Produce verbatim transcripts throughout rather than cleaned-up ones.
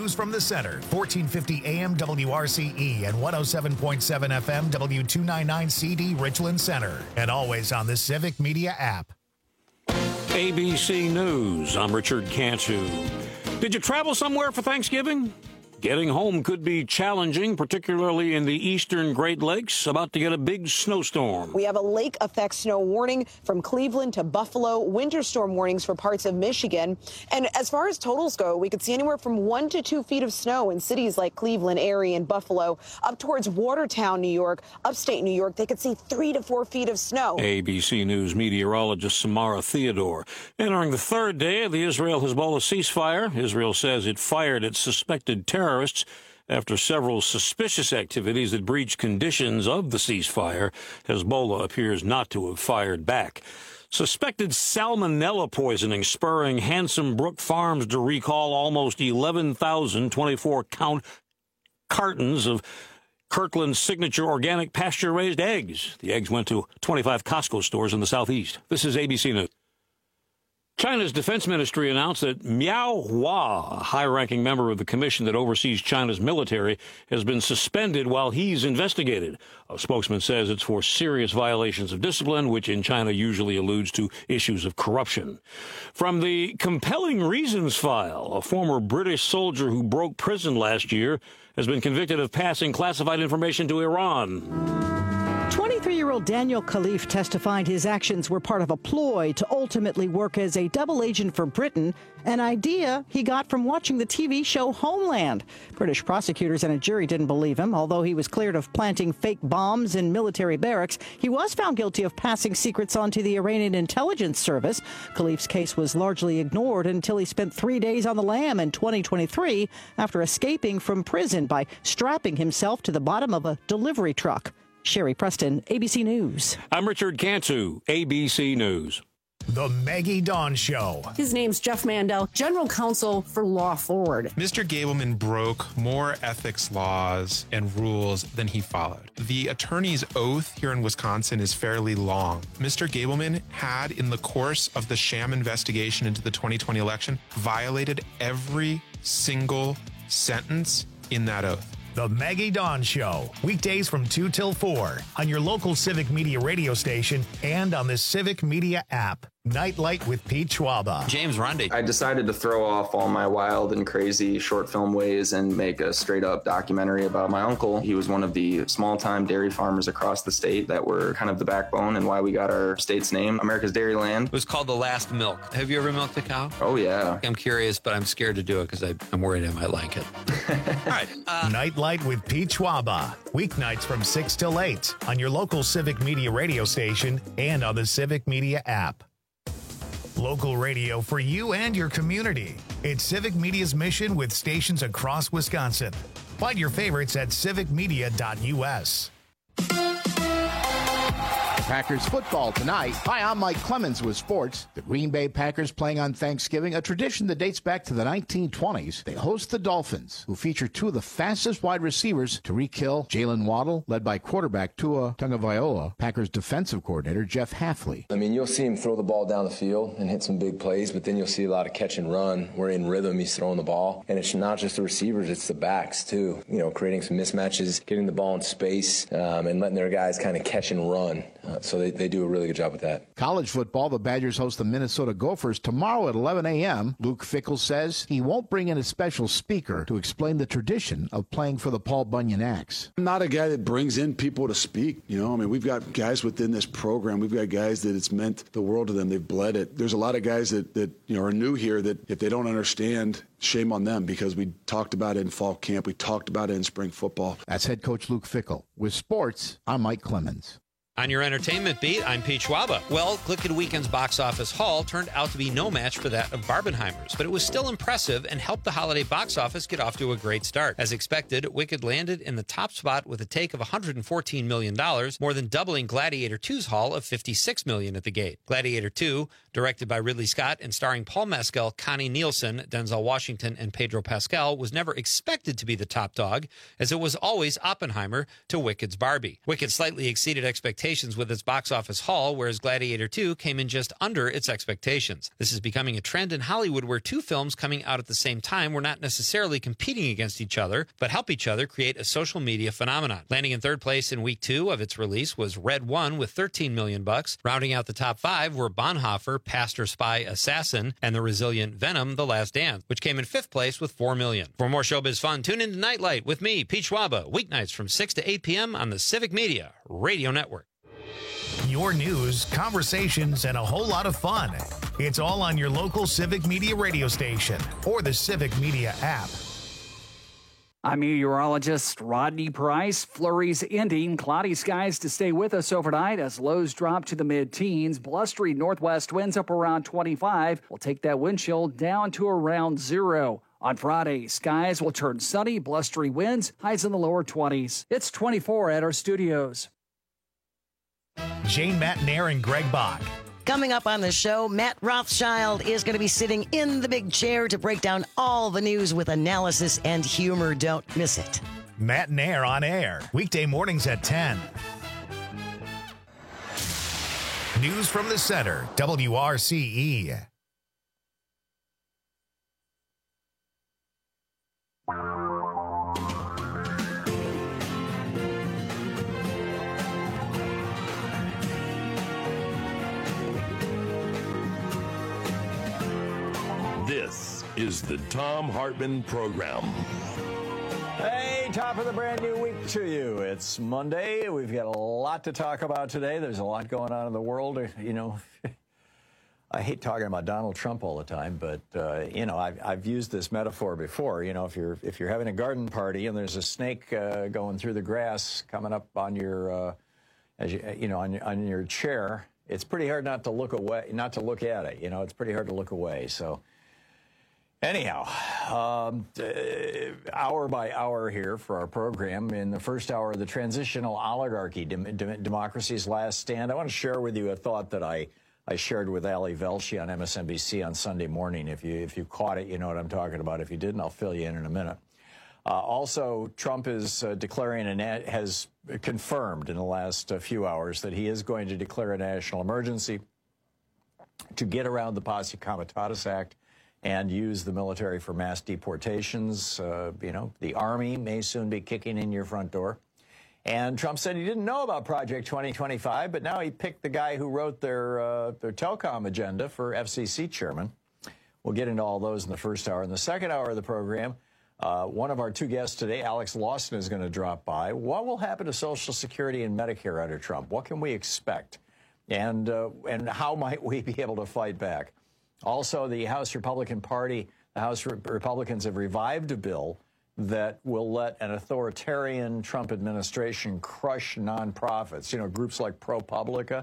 News from the Center, fourteen fifty A M W R C E and one oh seven point seven F M W two ninety-nine C D Richland Center. And always on the Civic Media app. A B C News, I'm Richard Cantu. Did you travel somewhere for Thanksgiving? Getting home could be challenging, particularly in the eastern Great Lakes, about to get a big snowstorm. We have a lake effect snow warning from Cleveland to Buffalo, winter storm warnings for parts of Michigan. And as far as totals go, we could see anywhere from one to two feet of snow in cities like Cleveland, Erie, and Buffalo. Up towards Watertown, New York, upstate New York, they could see three to four feet of snow. A B C News meteorologist Samara Theodore. Entering the third day of the Israel-Hezbollah ceasefire, Israel says it fired its suspected terrorists after several suspicious activities that breached conditions of the ceasefire. Hezbollah appears not to have fired back. Suspected salmonella poisoning spurring Handsome Brook Farms to recall almost eleven thousand twenty-four count cartons of Kirkland's signature organic pasture-raised eggs. The eggs went to twenty-five Costco stores in the southeast. This is A B C News. China's defense ministry announced that Miao Hua, a high-ranking member of the commission that oversees China's military, has been suspended while he's investigated. A spokesman says it's for serious violations of discipline, which in China usually alludes to issues of corruption. From the Compelling Reasons file, a former British soldier who broke prison last year has been convicted of passing classified information to Iran. twenty-three-year-old Daniel Khalif testified his actions were part of a ploy to ultimately work as a double agent for Britain, an idea he got from watching the T V show Homeland. British prosecutors and a jury didn't believe him. Although he was cleared of planting fake bombs in military barracks, he was found guilty of passing secrets on to the Iranian intelligence service. Khalif's case was largely ignored until he spent three days on the lam in twenty twenty-three after escaping from prison by strapping himself to the bottom of a delivery truck. Sherry Preston, A B C News. I'm Richard Cantu, A B C News. The Maggie Dawn Show. His name's Jeff Mandel, General Counsel for Law Forward. Mister Gableman broke more ethics laws and rules than he followed. The attorney's oath here in Wisconsin is fairly long. Mister Gableman had, in the course of the sham investigation into the twenty twenty election, violated every single sentence in that oath. The Maggie Dawn Show, weekdays from two till four on your local Civic Media radio station and on the Civic Media app. Nightlight with Pete Schwaba. James Rundy. I decided to throw off all my wild and crazy short film ways and make a straight up documentary about my uncle. He was one of the small time dairy farmers across the state that were kind of the backbone and why we got our state's name, America's Dairyland. It was called The Last Milk. Have you ever milked a cow? Oh, yeah. I'm curious, but I'm scared to do it because I'm worried I might like it. All right. Uh, Nightlight with Pete Schwaba. Weeknights from six till eight on your local Civic Media radio station and on the Civic Media app. Local radio for you and your community. It's Civic Media's mission with stations across Wisconsin. Find your favorites at civic media dot U S. Packers football tonight. Hi, I'm Mike Clemens with sports. The Green Bay Packers playing on Thanksgiving, a tradition that dates back to the nineteen twenties. They host the Dolphins, who feature two of the fastest wide receivers to re-kill Jalen Waddle, led by quarterback Tua Tagovailoa, Packers defensive coordinator Jeff Hafley. I mean, you'll see him throw the ball down the field and hit some big plays, but then you'll see a lot of catch and run. We're in rhythm. He's throwing the ball. And it's not just the receivers, it's the backs, too. You know, creating some mismatches, getting the ball in space, um, and letting their guys kind of catch and run. Uh, so they, they do a really good job with that. College football, the Badgers host the Minnesota Gophers tomorrow at eleven a.m. Luke Fickell says he won't bring in a special speaker to explain the tradition of playing for the Paul Bunyan Axe. I'm not a guy that brings in people to speak. You know, I mean, we've got guys within this program. We've got guys that it's meant the world to them. They've bled it. There's a lot of guys that, that you know, are new here that if they don't understand, shame on them, because we talked about it in fall camp. We talked about it in spring football. That's head coach Luke Fickell. With sports, I'm Mike Clemens. On your entertainment beat, I'm Pete Schwaba. Well, Glicked Weekend's box office haul turned out to be no match for that of Barbenheimer's, but it was still impressive and helped the holiday box office get off to a great start. As expected, Wicked landed in the top spot with a take of one hundred fourteen million dollars, more than doubling Gladiator two's haul of fifty-six million dollars at the gate. Gladiator two, directed by Ridley Scott and starring Paul Mescal, Connie Nielsen, Denzel Washington, and Pedro Pascal, was never expected to be the top dog, as it was always Oppenheimer to Wicked's Barbie. Wicked slightly exceeded expectations expectations with its box office haul, whereas Gladiator two came in just under its expectations. This is becoming a trend in Hollywood where two films coming out at the same time were not necessarily competing against each other, but help each other create a social media phenomenon. Landing in third place in week two of its release was Red One with thirteen million bucks. Rounding out the top five were Bonhoeffer, Pastor, Spy, Assassin, and the resilient Venom, The Last Dance, which came in fifth place with four million. For more showbiz fun, tune in to Nightlight with me, Pete Schwaba, weeknights from six to eight p.m. on the Civic Media Radio Network. Your news, conversations, and a whole lot of fun. It's all on your local Civic Media radio station or the Civic Media app. I'm meteorologist Rodney Price. Flurries ending. Cloudy skies to stay with us overnight as lows drop to the mid-teens. Blustery northwest winds up around twenty-five. We'll take that wind chill down to around zero. On Friday, skies will turn sunny, blustery winds, highs in the lower twenties. It's twenty-four at our studios. Jane Matnair and Greg Bach. Coming up on the show, Matt Rothschild is going to be sitting in the big chair to break down all the news with analysis and humor. Don't miss it. Matt Nair on air, weekday mornings at ten. News from the center, W R C E. This is the Thom Hartmann Program. Hey, top of the brand new week to you. It's Monday. We've got a lot to talk about today. There's a lot going on in the world. You know, I hate talking about Donald Trump all the time, but, uh, you know, I've, I've used this metaphor before. You know, if you're if you're having a garden party and there's a snake uh, going through the grass coming up on your, uh, as you, you know, on, on your chair, it's pretty hard not to look away, not to look at it. You know, it's pretty hard to look away. So. Anyhow, um, uh, hour by hour here for our program. In the first hour, the transitional oligarchy, dem dem democracy's last stand. I want to share with you a thought that I, I shared with Ali Velshi on M S N B C on Sunday morning. If you, if you caught it, you know what I'm talking about. If you didn't, I'll fill you in in a minute. Uh, also, Trump is uh, declaring, and has confirmed in the last uh, few hours that he is going to declare a national emergency to get around the Posse Comitatus Act and use the military for mass deportations. Uh, you know, the Army may soon be kicking in your front door. And Trump said he didn't know about Project twenty twenty-five, but now he picked the guy who wrote their, uh, their telecom agenda for F C C chairman. We'll get into all those in the first hour. In the second hour of the program, uh, one of our two guests today, Alex Lawson, is going to drop by. What will happen to Social Security and Medicare under Trump? What can we expect? And, uh, and how might we be able to fight back? Also, the House Republican Party, the House Re Republicans have revived a bill that will let an authoritarian Trump administration crush nonprofits, you know, groups like ProPublica.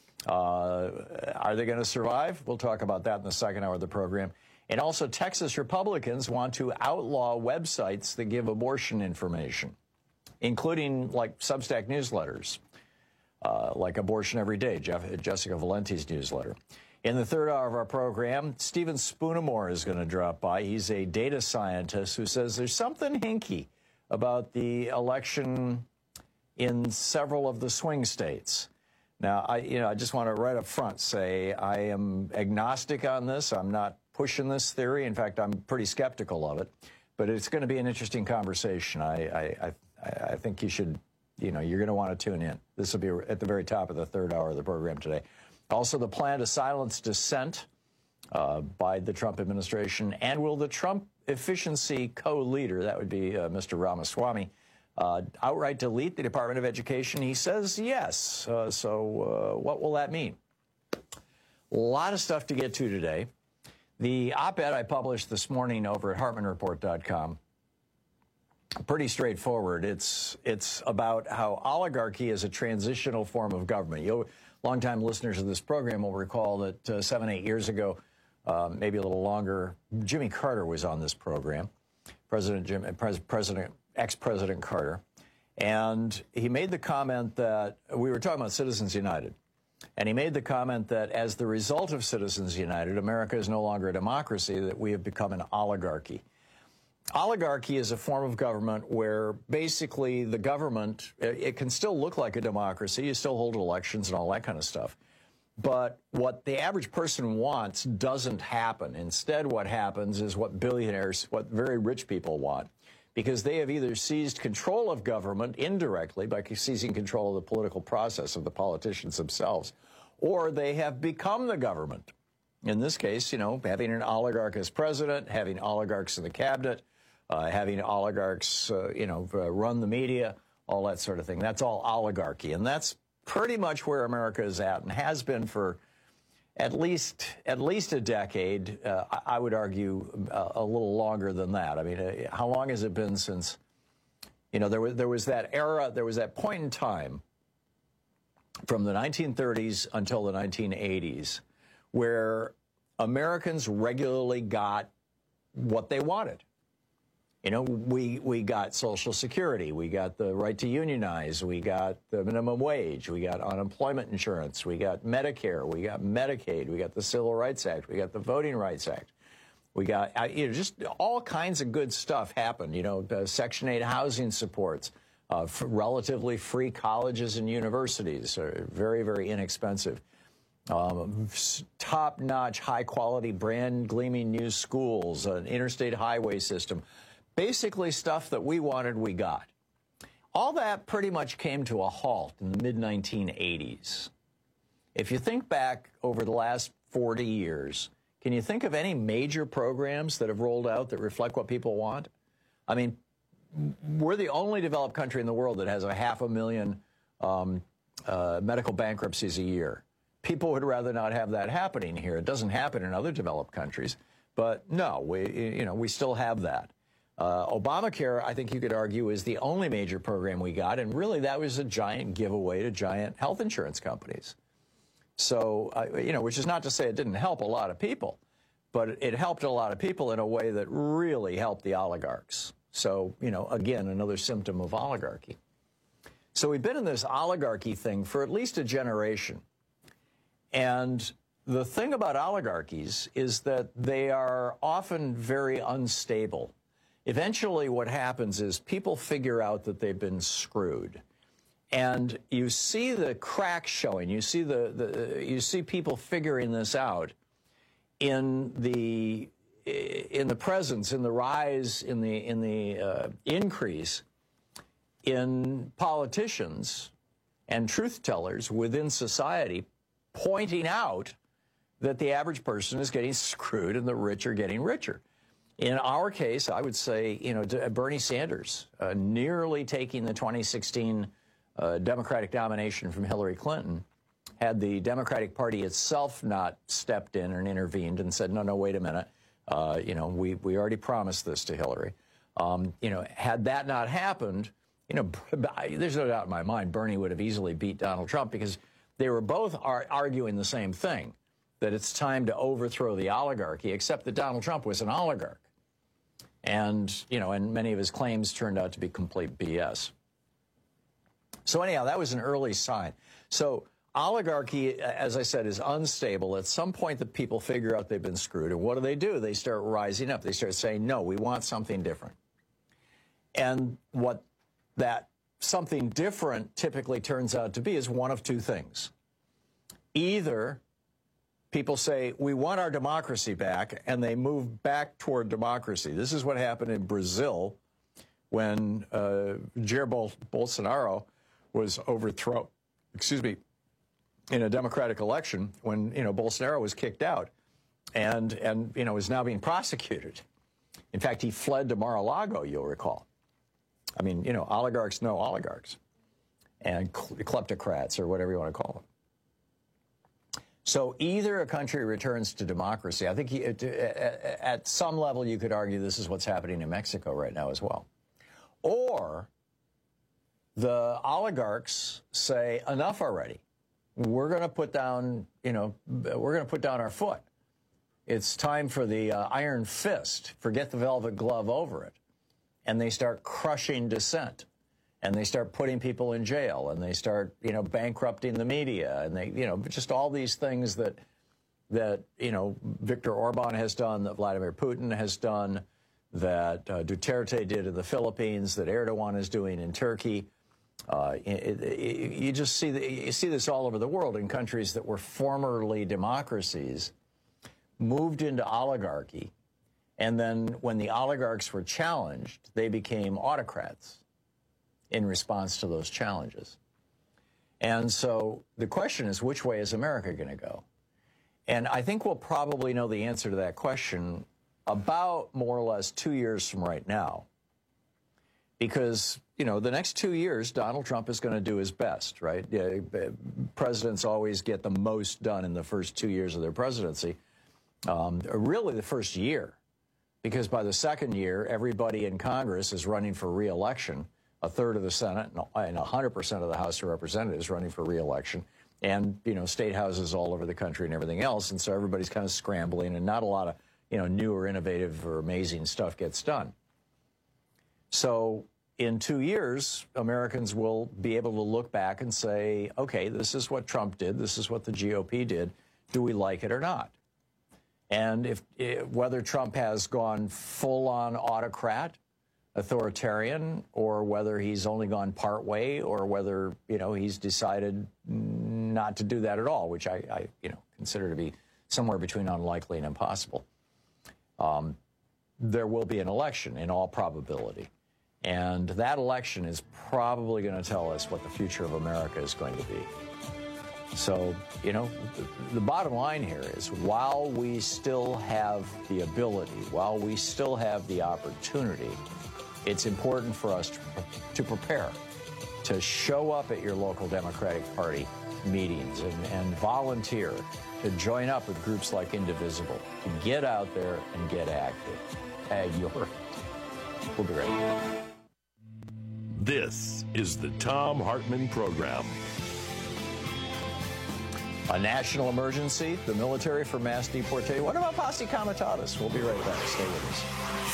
Uh, are they going to survive? We'll talk about that in the second hour of the program. And also, Texas Republicans want to outlaw websites that give abortion information, including like Substack newsletters, uh, like Abortion Every Day, Jeff, Jessica Valenti's newsletter. In the third hour of our program, Stephen Spoonamore is going to drop by. He's a data scientist who says there's something hinky about the election in several of the swing states. Now, I, you know, I just want to right up front say I am agnostic on this. I'm not pushing this theory. In fact, I'm pretty skeptical of it. But it's going to be an interesting conversation. I, I, I, I think you should, you know, you're going to want to tune in. This will be at the very top of the third hour of the program today. Also, the plan to silence dissent uh, by the Trump administration. And will the Trump efficiency co-leader, that would be uh, Mister Ramaswamy, uh, outright delete the Department of Education? He says yes. Uh, so uh, what will that mean? A lot of stuff to get to today. The op-ed I published this morning over at Hartmann Report dot com, pretty straightforward. It's, it's about how oligarchy is a transitional form of government. You'll, Longtime listeners of this program will recall that uh, seven, eight years ago, uh, maybe a little longer, Jimmy Carter was on this program, President Jim, Pres President, ex-President Carter, and he made the comment that we were talking about Citizens United, and he made the comment that as the result of Citizens United, America is no longer a democracy, that we have become an oligarchy. oligarchy is a form of government where basically the government, it can still look like a democracy. You still hold elections and all that kind of stuff. But what the average person wants doesn't happen. Instead, what happens is what billionaires, what very rich people want, because they have either seized control of government indirectly by seizing control of the political process of the politicians themselves, or they have become the government. In this case, you know, having an oligarch as president, having oligarchs in the cabinet, uh, having oligarchs, uh, you know, run the media, all that sort of thing. That's all oligarchy. And that's pretty much where America is at and has been for at least at least a decade. Uh, I would argue a, a little longer than that. I mean, uh, how long has it been since, you know, there was, there was that era, there was that point in time from the nineteen thirties until the nineteen eighties where Americans regularly got what they wanted. You know, we, we got Social Security, we got the right to unionize, we got the minimum wage, we got unemployment insurance, we got Medicare, we got Medicaid, we got the Civil Rights Act, we got the Voting Rights Act. We got, you know, just all kinds of good stuff happened, you know, the Section eight housing supports, uh, relatively free colleges and universities, are very, very inexpensive. Um, top-notch, high-quality, brand-gleaming new schools, an interstate highway system. Basically stuff that we wanted, we got. All that pretty much came to a halt in the mid nineteen eighties. If you think back over the last forty years, can you think of any major programs that have rolled out that reflect what people want? I mean, we're the only developed country in the world that has a half a million um, uh, medical bankruptcies a year. People would rather not have that happening here. It doesn't happen in other developed countries. But no, we, you know, we still have that. Uh, Obamacare, I think you could argue, is the only major program we got, and really that was a giant giveaway to giant health insurance companies. So, uh, you know, which is not to say it didn't help a lot of people, but it helped a lot of people in a way that really helped the oligarchs. So, you know, again, another symptom of oligarchy. So we've been in this oligarchy thing for at least a generation. And the thing about oligarchies is that they are often very unstable. Eventually what happens is people figure out that they've been screwed. And you see the cracks showing. You see the, the you see people figuring this out in the in the presence, in the rise, in the in the uh, increase in politicians and truth tellers within society pointing out that the average person is getting screwed and the rich are getting richer. In our case, I would say, you know, Bernie Sanders uh, nearly taking the twenty sixteen uh, Democratic nomination from Hillary Clinton, had the Democratic Party itself not stepped in and intervened and said, no, no, wait a minute, uh, you know, we, we already promised this to Hillary. Um, you know, had that not happened, you know, there's no doubt in my mind Bernie would have easily beat Donald Trump because they were both ar- arguing the same thing, that it's time to overthrow the oligarchy, except that Donald Trump was an oligarch. And, you know, and many of his claims turned out to be complete B S. So anyhow, that was an early sign. So oligarchy, as I said, is unstable. At some point, the people figure out they've been screwed. And what do they do? They start rising up. They start saying, no, we want something different. And what that something different typically turns out to be is one of two things. Either people say, we want our democracy back, and they move back toward democracy. This is what happened in Brazil when uh, Jair Bol- Bolsonaro was overthrown, excuse me, in a democratic election when, you know, Bolsonaro was kicked out and, and you know, is now being prosecuted. In fact, he fled to Mar-a-Lago, you'll recall. I mean, you know, oligarchs know oligarchs and kleptocrats or whatever you want to call them. So either a country returns to democracy. I think at some level you could argue this is what's happening in Mexico right now as well. Or the oligarchs say, enough already. We're going to put down, you know, we're going to put down our foot. It's time for the uh, iron fist. Forget the velvet glove over it. And they start crushing dissent. And they start putting people in jail, and they start, you know, bankrupting the media, and they, you know, just all these things that, that, you know, Viktor Orban has done, that Vladimir Putin has done, that uh, Duterte did in the Philippines, that Erdogan is doing in Turkey. Uh, it, it, you just see the, you see this all over the world in countries that were formerly democracies, moved into oligarchy, and then when the oligarchs were challenged, they became autocrats in response to those challenges. And so the question is, which way is America going to go? And I think we'll probably know the answer to that question about more or less two years from right now. Because, you know, the next two years, Donald Trump is going to do his best, right? Yeah, presidents always get the most done in the first two years of their presidency, um, really the first year. Because by the second year, everybody in Congress is running for re-election. A third of the Senate and one hundred percent of the House of Representatives running for re-election. And, you know, state houses all over the country and everything else. And so everybody's kind of scrambling and not a lot of, you know, new or innovative or amazing stuff gets done. So in two years, Americans will be able to look back and say, okay, this is what Trump did. This is what the G O P did. Do we like it or not? And if, if whether Trump has gone full-on autocrat, authoritarian, or whether he's only gone part way, or whether, you know, he's decided not to do that at all, which I, I you know, consider to be somewhere between unlikely and impossible. Um, there will be an election in all probability. And that election is probably going to tell us what the future of America is going to be. So, you know, the, the bottom line here is while we still have the ability, while we still have the opportunity, it's important for us to, to prepare, to show up at your local Democratic Party meetings and, and volunteer, to join up with groups like Indivisible, to get out there and get active. Ag your. We'll be right back. This is the Thom Hartmann Program. A national emergency, the military for mass deportation. What about Posse Comitatus? We'll be right back. Stay with us.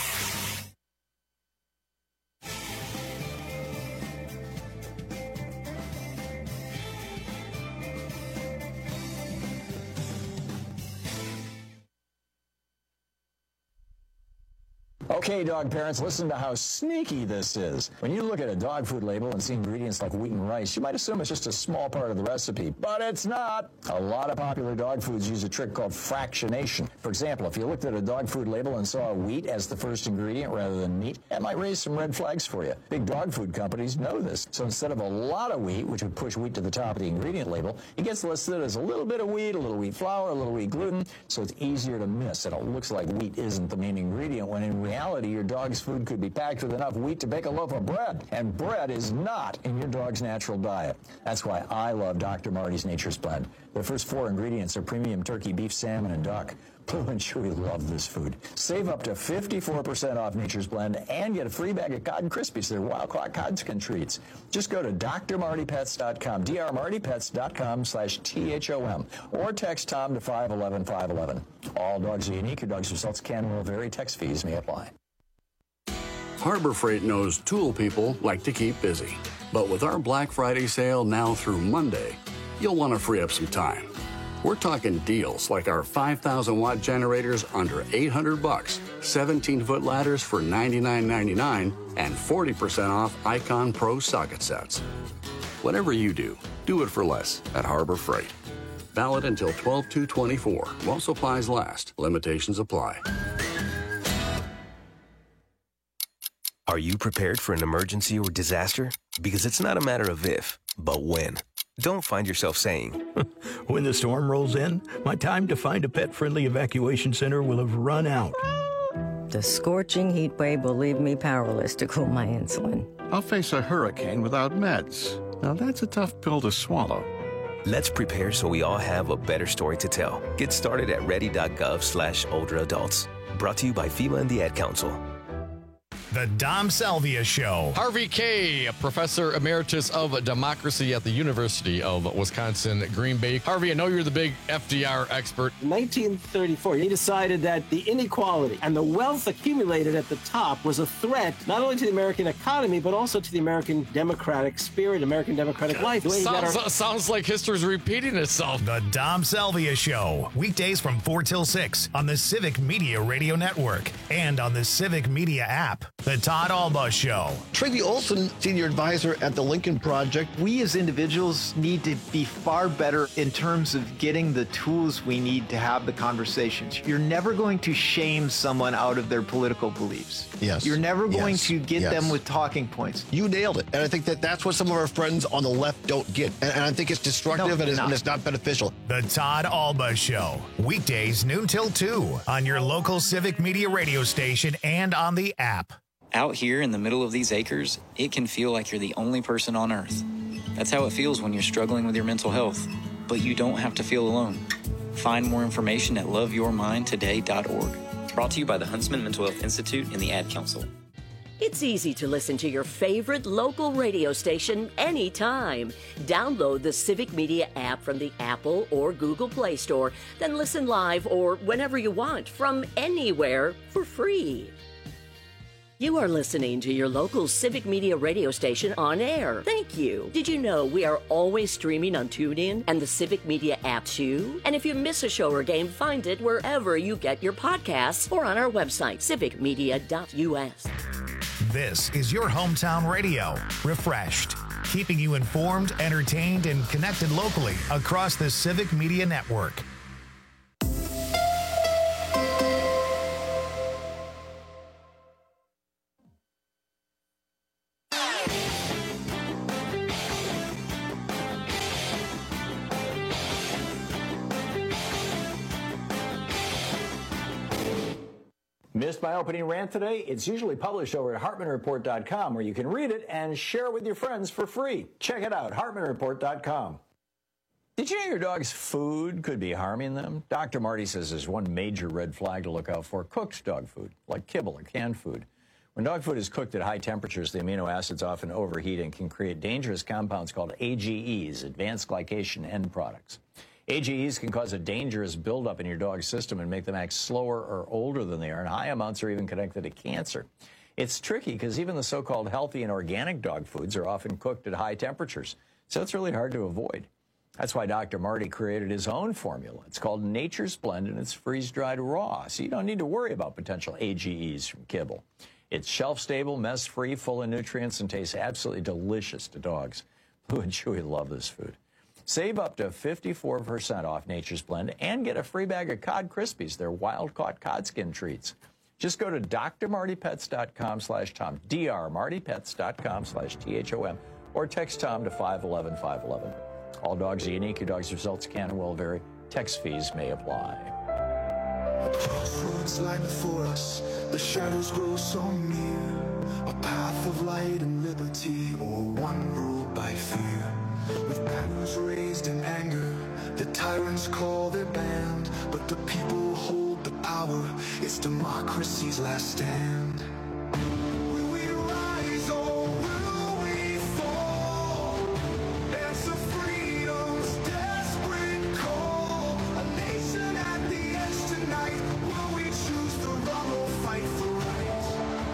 Okay, dog parents, listen to how sneaky this is. When you look at a dog food label and see ingredients like wheat and rice, you might assume it's just a small part of the recipe, but it's not. A lot of popular dog foods use a trick called fractionation. For example, if you looked at a dog food label and saw wheat as the first ingredient rather than meat, that might raise some red flags for you. Big dog food companies know this, so instead of a lot of wheat, which would push wheat to the top of the ingredient label, it gets listed as a little bit of wheat, a little wheat flour, a little wheat gluten, so it's easier to miss, and it looks like wheat isn't the main ingredient, when in reality, your dog's food could be packed with enough wheat to bake a loaf of bread, and bread is not in your dog's natural diet. That's why I love Doctor Marty's Nature's Blend. The first four ingredients are premium turkey, beef, salmon, and duck. Blue and Chewy love this food. Save up to fifty-four percent off Nature's Blend and get a free bag of Cotton Krispies. They're Wild Caught Codskin treats. Just go to D R Marty Pets dot com, D R Marty Pets dot com slash T H O M, or text Tom to five one one, five one one. All dogs are unique. Your dog's results can will vary. Text fees may apply. Harbor Freight knows tool people like to keep busy. But with our Black Friday sale now through Monday, you'll want to free up some time. We're talking deals like our five thousand watt generators under eight hundred bucks, seventeen foot ladders for ninety-nine ninety-nine, and forty percent off Icon Pro socket sets. Whatever you do, do it for less at Harbor Freight. Valid until twelve two twenty-four. While supplies last. Limitations apply. Are you prepared for an emergency or disaster? Because it's not a matter of if, but when. Don't find yourself saying, when the storm rolls in, my time to find a pet-friendly evacuation center will have run out. The scorching heat wave will leave me powerless to cool my insulin. I'll face a hurricane without meds. Now that's a tough pill to swallow. Let's prepare so we all have a better story to tell. Get started at ready dot gov slash older adults. Brought to you by FEMA and the Ad Council. The Dom Salvia Show. Harvey Kaye, a professor emeritus of democracy at the University of Wisconsin, Green Bay. Harvey, I know you're the big F D R expert. In nineteen thirty-four, he decided that the inequality and the wealth accumulated at the top was a threat not only to the American economy, but also to the American democratic spirit, American democratic life. The way he got Sounds, our- sounds like history's repeating itself. The Dom Salvia Show. Weekdays from four till six on the Civic Media Radio Network and on the Civic Media app. The Todd Alba Show. Tracy Olson, senior advisor at the Lincoln Project. We as individuals need to be far better in terms of getting the tools we need to have the conversations. You're never going to shame someone out of their political beliefs. Yes. You're never going Yes. to get Yes. them with talking points. You nailed it. And I think that that's what some of our friends on the left don't get. And, and I think it's destructive No, and, it's, not. and it's not beneficial. The Todd Alba Show. Weekdays noon till two on your local Civic Media radio station and on the app. Out here in the middle of these acres, it can feel like you're the only person on earth. That's how it feels when you're struggling with your mental health. But you don't have to feel alone. Find more information at love your mind today dot org. Brought to you by the Huntsman Mental Health Institute and the Ad Council. It's easy to listen to your favorite local radio station anytime. Download the Civic Media app from the Apple or Google Play Store, then listen live or whenever you want from anywhere for free. You are listening to your local Civic Media radio station on air. Thank you. Did you know we are always streaming on TuneIn and the Civic Media app too? And if you miss a show or game, find it wherever you get your podcasts or on our website, civic media dot U S. This is your hometown radio, refreshed, keeping you informed, entertained, and connected locally across the Civic Media Network. Missed my opening rant today? It's usually published over at hartman report dot com, where you can read it and share it with your friends for free. Check it out, hartman report dot com. Did you know your dog's food could be harming them? Doctor Marty says there's one major red flag to look out for: cooked dog food, like kibble or canned food. When dog food is cooked at high temperatures, the amino acids often overheat and can create dangerous compounds called A G Es, advanced glycation end products. A G Es can cause a dangerous buildup in your dog's system and make them act slower or older than they are, and high amounts are even connected to cancer. It's tricky because even the so-called healthy and organic dog foods are often cooked at high temperatures, so it's really hard to avoid. That's why Doctor Marty created his own formula. It's called Nature's Blend, and it's freeze-dried raw, so you don't need to worry about potential A G Es from kibble. It's shelf-stable, mess-free, full of nutrients, and tastes absolutely delicious to dogs. Blue and Chewy love this food. Save up to fifty-four percent off Nature's Blend and get a free bag of Cod Krispies. They're wild-caught cod skin treats. Just go to d r marty pets dot com slash tom, d r marty pets dot com slash T H O M, or text Tom to five one one five one one. All dogs are unique. Your dog's results can and will vary. Text fees may apply. Crossroads lie before us, the shadows grow so near. A path of light and liberty, or one ruled by fear. With banners raised in anger, the tyrants call their band, but the people hold the power. It's democracy's last stand. Will we rise or will we fall? Answer freedom's desperate call. A nation at the edge tonight. Will we choose the wrong or fight for right?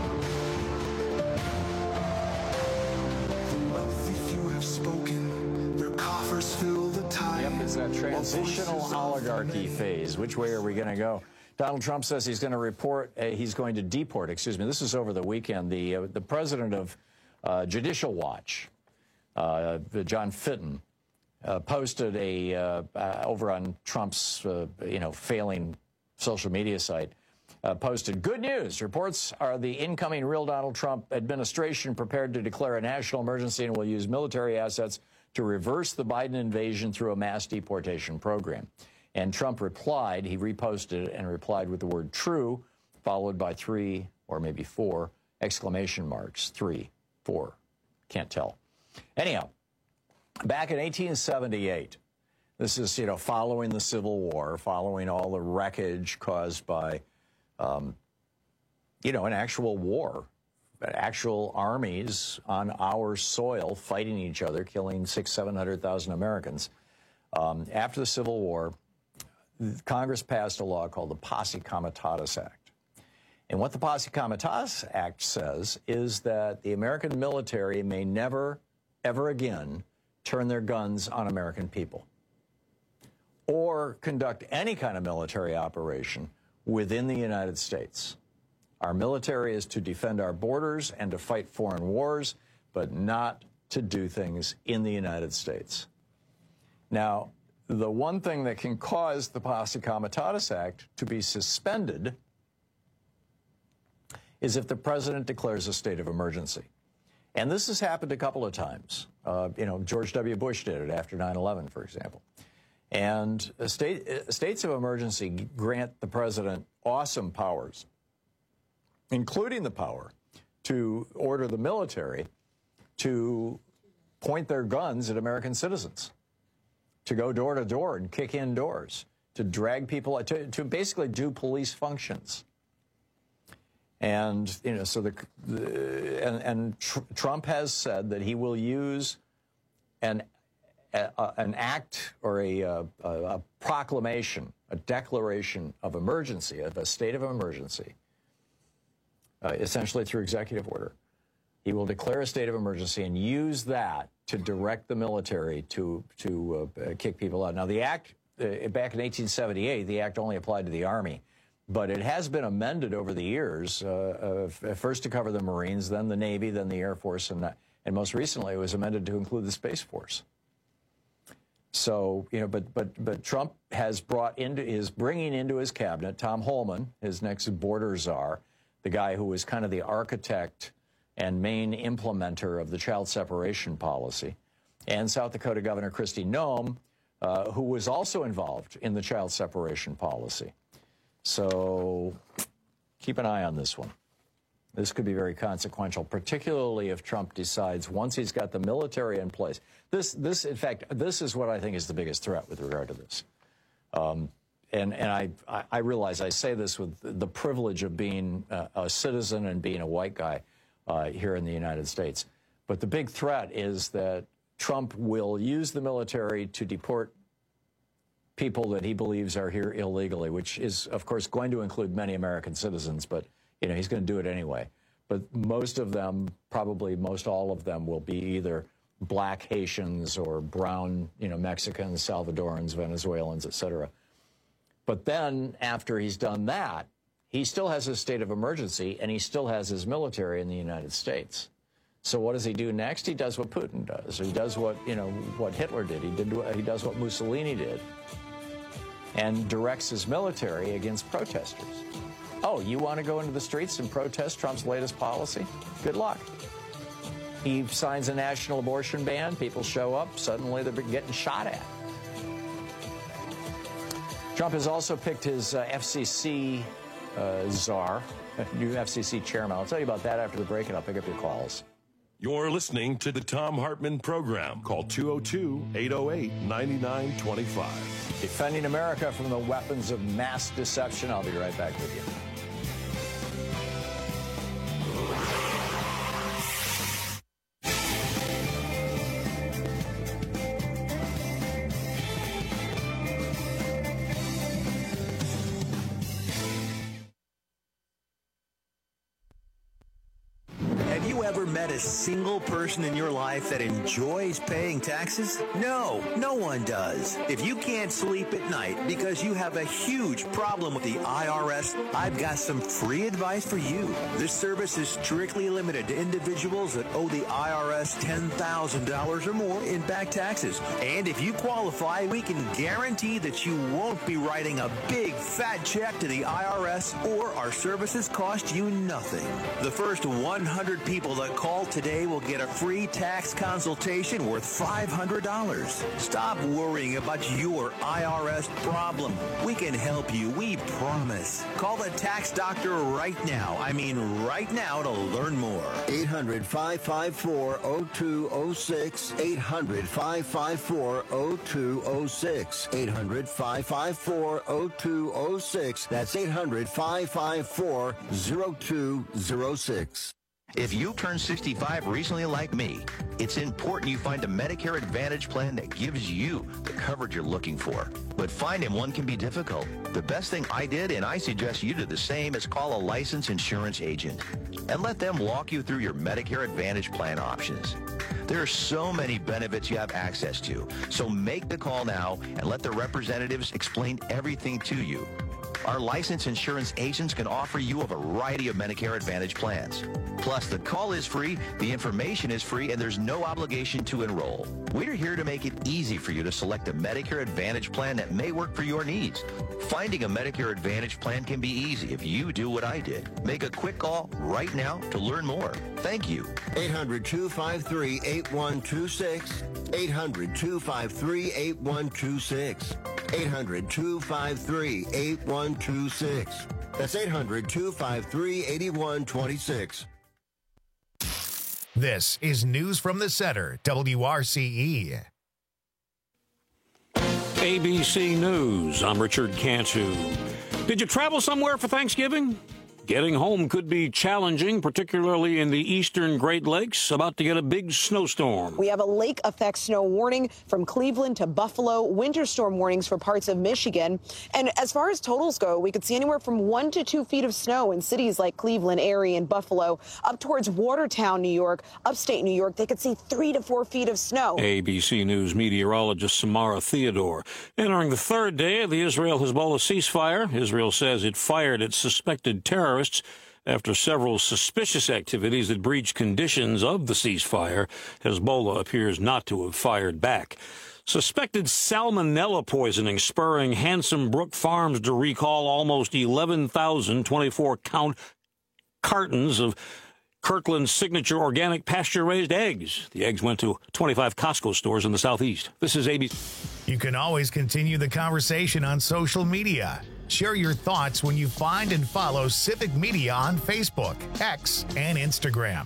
The wealthy few have spoken. Coffers fill the tide. Yep, it's that transitional oligarchy phase. Which way are we going to go? Donald Trump says he's going to report, uh, he's going to deport, excuse me, this is over the weekend. The, uh, the president of uh, Judicial Watch, uh, John Fitton, uh, posted a, uh, uh, over on Trump's, uh, you know, failing social media site, uh, posted, good news, reports are the incoming real Donald Trump administration prepared to declare a national emergency and will use military assets to reverse the Biden invasion through a mass deportation program. And Trump replied, he reposted it and replied with the word true, followed by three or maybe four exclamation marks. Three, four, can't tell. Anyhow, back in eighteen seventy-eight, this is, you know, following the Civil War, following all the wreckage caused by, um, you know, an actual war actual armies on our soil fighting each other, killing six, seven hundred thousand Americans. Um, after the Civil War, Congress passed a law called the Posse Comitatus Act. And what the Posse Comitatus Act says is that the American military may never, ever again turn their guns on American people or conduct any kind of military operation within the United States. Our military is to defend our borders and to fight foreign wars, but not to do things in the United States. Now, the one thing that can cause the Posse Comitatus Act to be suspended is if the president declares a state of emergency. And this has happened a couple of times. Uh, you know, George W. Bush did it after nine eleven, for example. And state, states of emergency grant the president awesome powers, including the power to order the military to point their guns at American citizens, to go door to door and kick in doors, to drag people, to, to basically do police functions. And, you know, so the, the and, and tr Trump has said that he will use an, a, an act or a, a, a proclamation, a declaration of emergency, of a state of emergency, uh, essentially through executive order. He will declare a state of emergency and use that to direct the military to, to uh, kick people out. Now, the act, uh, back in eighteen seventy-eight, the act only applied to the Army. But it has been amended over the years, uh, uh, first to cover the Marines, then the Navy, then the Air Force, and, uh, and most recently it was amended to include the Space Force. So, you know, but, but, but Trump has brought into, is bringing into his cabinet Tom Holman, his next border czar, the guy who was kind of the architect and main implementer of the child separation policy, and South Dakota Governor Kristi Noem, uh, who was also involved in the child separation policy. So keep an eye on this one. This could be very consequential, particularly if Trump decides once he's got the military in place. This, this, in fact, this is what I think is the biggest threat with regard to this. Um, and and I, I, I realize I say this with the privilege of being a, a citizen and being a white guy uh, here in the United States. But the big threat is that Trump will use the military to deport people that he believes are here illegally, which is, of course, going to include many American citizens, but, you know, he's going to do it anyway. But most of them, probably most all of them, will be either black Haitians or brown, you know, Mexicans, Salvadorans, Venezuelans, et cetera. But then, after he's done that, he still has a state of emergency, and he still has his military in the United States. So what does he do next? He does what Putin does. He does what, you know, what Hitler did. He did. He does what Mussolini did, and directs his military against protesters. Oh, you want to go into the streets and protest Trump's latest policy? Good luck. He signs a national abortion ban. People show up. Suddenly they're getting shot at. Trump has also picked his uh, F C C uh, czar, new F C C chairman. I'll tell you about that after the break, and I'll pick up your calls. You're listening to the Thom Hartmann Program. Call two oh two, eight oh eight, nine nine two five. Defending America from the weapons of mass deception. I'll be right back with you. Met a single person in your life that enjoys paying taxes? No, no one does. If you can't sleep at night because you have a huge problem with the I R S, I've got some free advice for you. This service is strictly limited to individuals that owe the I R S ten thousand dollars or more in back taxes. And if you qualify, we can guarantee that you won't be writing a big fat check to the I R S, or our services cost you nothing. The first one hundred people that call today will get a free tax consultation worth five hundred dollars. Stop worrying about your I R S problem. We can help you, we promise. Call the tax doctor right now. I mean right now to learn more. eight hundred, five five four, oh two oh six. eight hundred, five five four, oh two oh six. eight hundred, five five four, oh two oh six. That's eight hundred, five five four, oh two oh six. If you turned sixty-five recently like me, it's important you find a Medicare Advantage plan that gives you the coverage you're looking for. But finding one can be difficult. The best thing I did, and I suggest you do the same, is call a licensed insurance agent and let them walk you through your Medicare Advantage plan options. There are so many benefits you have access to, so make the call now and let the representatives explain everything to you. Our licensed insurance agents can offer you a variety of Medicare Advantage plans. Plus, the call is free, the information is free, and there's no obligation to enroll. We're here to make it easy for you to select a Medicare Advantage plan that may work for your needs. Finding a Medicare Advantage plan can be easy if you do what I did. Make a quick call right now to learn more. Thank you. eight hundred, two five three, eight one two six. eight hundred, two five three, eight one two six. eight hundred, two five three, eight one two six. That's eight hundred, two five three, eight one two six. This is News from the Center, W R C E. A B C News, I'm Richard Cantu. Did you travel somewhere for Thanksgiving? Getting home could be challenging, particularly in the eastern Great Lakes, about to get a big snowstorm. We have a lake effect snow warning from Cleveland to Buffalo, winter storm warnings for parts of Michigan. And as far as totals go, we could see anywhere from one to two feet of snow in cities like Cleveland, Erie, and Buffalo. Up towards Watertown, New York, upstate New York, they could see three to four feet of snow. A B C News meteorologist Samara Theodore. Entering the third day of the Israel-Hezbollah ceasefire, Israel says it fired its suspected terrorists after several suspicious activities that breached conditions of the ceasefire. Hezbollah appears not to have fired back. Suspected salmonella poisoning spurring Handsome Brook Farms to recall almost eleven thousand twenty-four count cartons of Kirkland's signature organic pasture-raised eggs. The eggs went to twenty-five Costco stores in the Southeast. This is A B C. You can always continue the conversation on social media. Share your thoughts when you find and follow Civic Media on Facebook, X, and Instagram.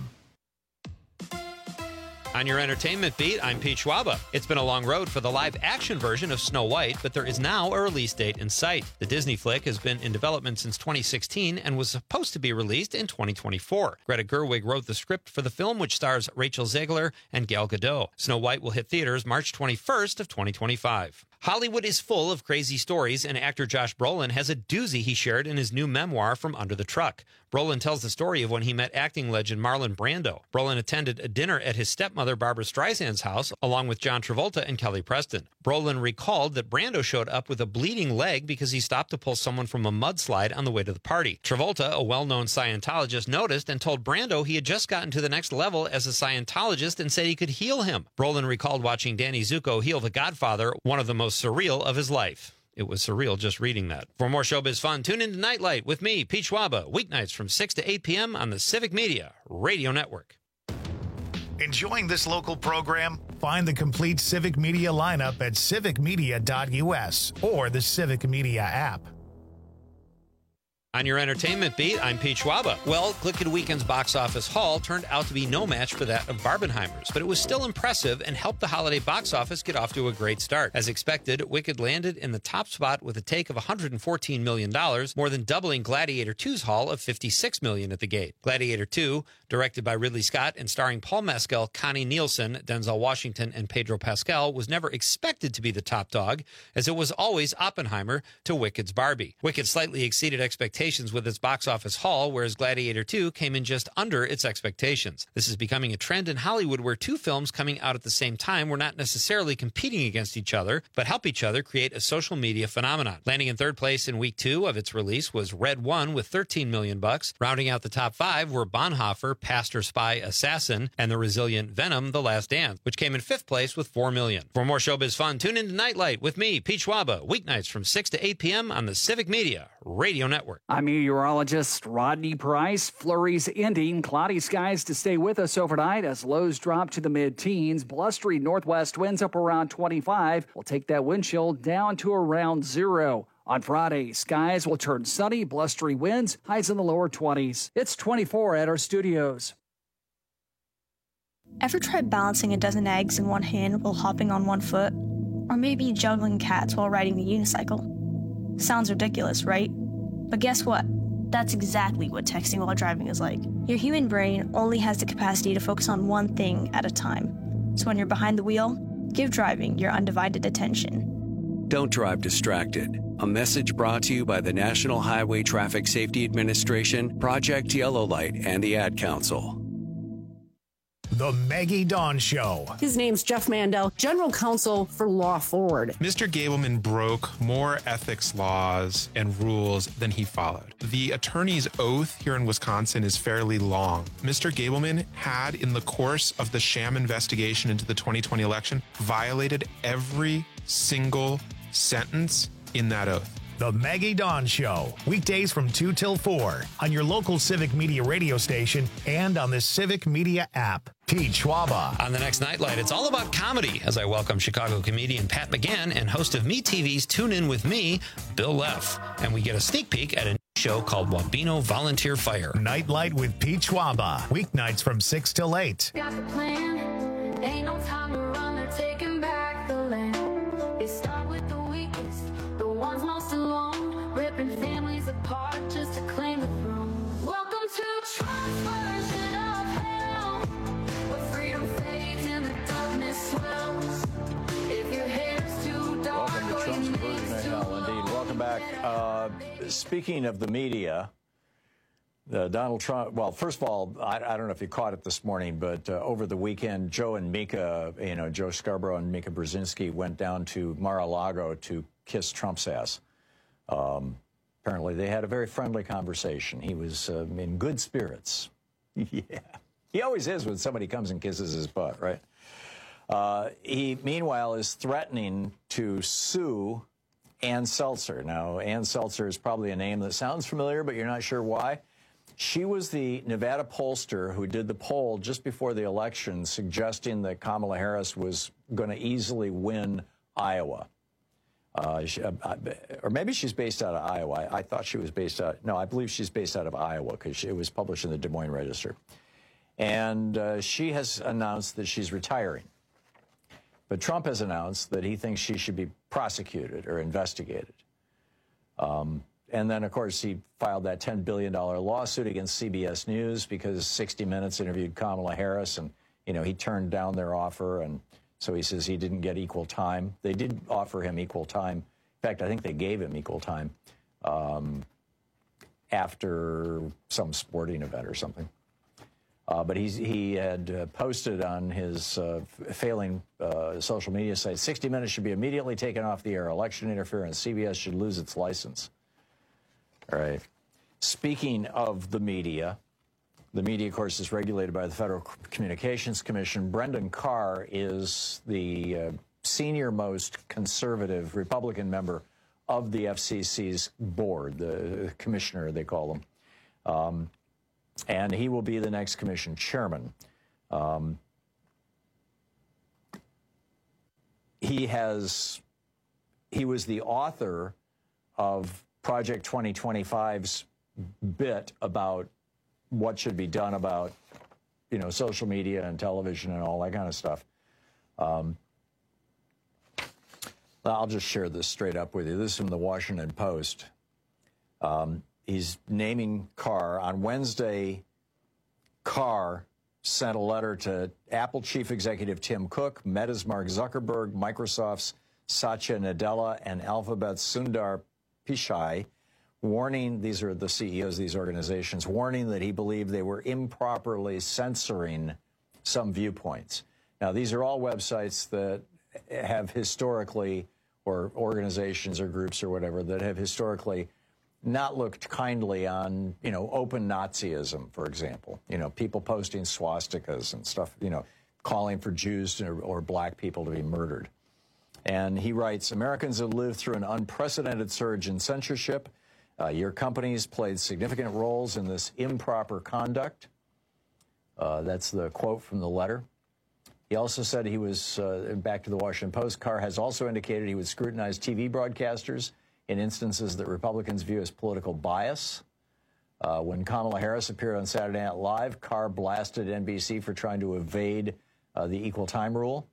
On your entertainment beat, I'm Pete Schwaba. It's been a long road for the live-action version of Snow White, but there is now a release date in sight. The Disney flick has been in development since twenty sixteen and was supposed to be released in twenty twenty-four. Greta Gerwig wrote the script for the film, which stars Rachel Zegler and Gal Gadot. Snow White will hit theaters March twenty-first of twenty twenty-five. Hollywood is full of crazy stories, and actor Josh Brolin has a doozy he shared in his new memoir, From Under the Truck. Brolin tells the story of when he met acting legend Marlon Brando. Brolin attended a dinner at his stepmother Barbara Streisand's house, along with John Travolta and Kelly Preston. Brolin recalled that Brando showed up with a bleeding leg because he stopped to pull someone from a mudslide on the way to the party. Travolta, a well-known Scientologist, noticed and told Brando he had just gotten to the next level as a Scientologist and said he could heal him. Brolin recalled watching Danny Zuko heal The Godfather, one of the most surreal of his life. It was surreal just reading that. For more showbiz fun, tune into Nightlight with me, Pete Schwaba, weeknights from six to eight p.m. on the Civic Media Radio Network. Enjoying this local program? Find the complete Civic Media lineup at civic media dot u s or the Civic Media app. On your entertainment beat, I'm Pete Schwaba. Well, Glicked Weekend's box office haul turned out to be no match for that of Barbenheimer's, but it was still impressive and helped the holiday box office get off to a great start. As expected, Wicked landed in the top spot with a take of one hundred fourteen million dollars, more than doubling Gladiator two's haul of fifty-six million dollars at the gate. Gladiator two, directed by Ridley Scott and starring Paul Mescal, Connie Nielsen, Denzel Washington, and Pedro Pascal, was never expected to be the top dog, as it was always Oppenheimer to Wicked's Barbie. Wicked slightly exceeded expectations with its box office haul, whereas Gladiator two came in just under its expectations. This is becoming a trend in Hollywood where two films coming out at the same time were not necessarily competing against each other, but help each other create a social media phenomenon. Landing in third place in week two of its release was Red One with thirteen million bucks. Rounding out the top five were Bonhoeffer, Pastor Spy Assassin, and the resilient Venom, The Last Dance, which came in fifth place with four million. For more showbiz fun, tune into Nightlight with me, Pete Schwaba, weeknights from six to eight p.m. on the Civic Media Radio Network. I'm meteorologist Rodney Price. Flurries ending. Cloudy skies to stay with us overnight as lows drop to the mid-teens. Blustery northwest winds up around twenty-five. We'll take that wind chill down to around zero. On Friday, skies will turn sunny, blustery winds, highs in the lower twenties. It's twenty-four at our studios. Ever tried balancing a dozen eggs in one hand while hopping on one foot? Or maybe juggling cats while riding the unicycle? Sounds ridiculous, right? But guess what? That's exactly what texting while driving is like. Your human brain only has the capacity to focus on one thing at a time. So when you're behind the wheel, give driving your undivided attention. Don't drive distracted. A message brought to you by the National Highway Traffic Safety Administration, Project Yellow Light, and the Ad Council. The Maggie Dawn Show. His name's Jeff Mandel, General Counsel for Law Forward. Mister Gableman broke more ethics laws and rules than he followed. The attorney's oath here in Wisconsin is fairly long. Mister Gableman had, in the course of the sham investigation into the twenty twenty election, violated every single sentence in that oath. The Maggie Dawn Show, weekdays from two till four on your local Civic Media radio station and on the Civic Media app. Pete Schwaba. On the next Nightlight, it's all about comedy as I welcome Chicago comedian Pat McGann and host of MeTV's Tune In With Me, Bill Leff. And we get a sneak peek at a new show called Wabeno Volunteer Fire. Nightlight with Pete Schwaba, weeknights from six till eight. Got the plan. Ain't no time to run, they're taking back the land. It start with the weakest, the ones most alone, ripping families apart just to claim the throne. Welcome to Trump's version of hell, where freedom fades and the darkness swells. If your hair's too dark, welcome to Trump's version of hell, indeed. Welcome back. Uh, speaking of the media, Uh, Donald Trump, well, first of all, I, I don't know if you caught it this morning, but uh, over the weekend, Joe and Mika, you know, Joe Scarborough and Mika Brzezinski went down to Mar-a-Lago to kiss Trump's ass. Um, apparently, they had a very friendly conversation. He was uh, in good spirits. Yeah. He always is when somebody comes and kisses his butt, right? Uh, he, meanwhile, is threatening to sue Ann Seltzer. Now, Ann Seltzer is probably a name that sounds familiar, but you're not sure why. She was the Nevada pollster who did the poll just before the election suggesting that Kamala Harris was going to easily win Iowa. Uh, she, uh, or maybe she's based out of Iowa. I, I thought she was based out. No, I believe she's based out of Iowa because it was published in the Des Moines Register. And uh, she has announced that she's retiring. But Trump has announced that he thinks she should be prosecuted or investigated. Um, And then, of course, he filed that ten billion dollars lawsuit against C B S News because sixty minutes interviewed Kamala Harris, and, you know, he turned down their offer, and so he says he didn't get equal time. They did offer him equal time. In fact, I think they gave him equal time um, after some sporting event or something. Uh, but he's, he had uh, posted on his uh, failing uh, social media site, sixty minutes should be immediately taken off the air. Election interference. C B S should lose its license. All right. Speaking of the media, the media, of course, is regulated by the Federal Communications Commission. Brendan Carr is the uh, senior-most conservative Republican member of the F C C's board, the commissioner, they call him. Um, and he will be the next commission chairman. Um, he has, he was the author of Project twenty twenty-five's bit about what should be done about, you know, social media and television and all that kind of stuff. Um, I'll just share this straight up with you. This is from the Washington Post. Um, he's naming Carr. On Wednesday, Carr sent a letter to Apple chief executive Tim Cook, Meta's Mark Zuckerberg, Microsoft's Satya Nadella, and Alphabet's Sundar Pichai, warning, these are the C E Os of these organizations, warning that he believed they were improperly censoring some viewpoints. Now, these are all websites that have historically, or organizations or groups or whatever, that have historically not looked kindly on, you know, open Nazism, for example. You know, people posting swastikas and stuff, you know, calling for Jews to, or black people to be murdered. And he writes, Americans have lived through an unprecedented surge in censorship. Uh, your companies played significant roles in this improper conduct. Uh, that's the quote from the letter. He also said he was, uh, back to the Washington Post, Carr has also indicated he would scrutinize T V broadcasters in instances that Republicans view as political bias. Uh, when Kamala Harris appeared on Saturday Night Live, Carr blasted N B C for trying to evade uh, the equal time rule.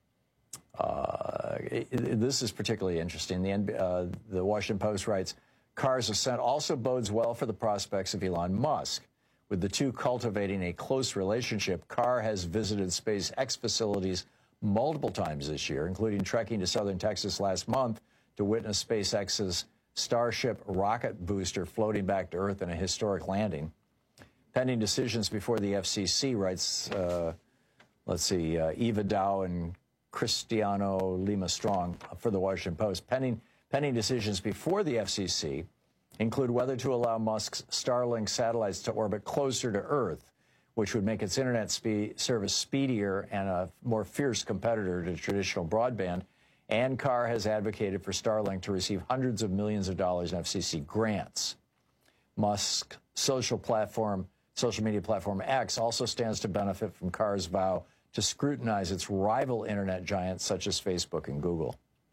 Uh, it, it, this is particularly interesting. The, uh, the Washington Post writes, Carr's ascent also bodes well for the prospects of Elon Musk. With the two cultivating a close relationship, Carr has visited SpaceX facilities multiple times this year, including trekking to southern Texas last month to witness SpaceX's Starship rocket booster floating back to Earth in a historic landing. Pending decisions before the F C C, writes, uh, let's see, uh, Eva Dow and Cristiano Lima Strong for the Washington Post. Pending, pending decisions before the F C C include whether to allow Musk's Starlink satellites to orbit closer to Earth, which would make its internet speed, service speedier and a more fierce competitor to traditional broadband. And Carr has advocated for Starlink to receive hundreds of millions of dollars in F C C grants. Musk's social platform, social media platform X also stands to benefit from Carr's vow to scrutinize its rival internet giants such as Facebook and Google.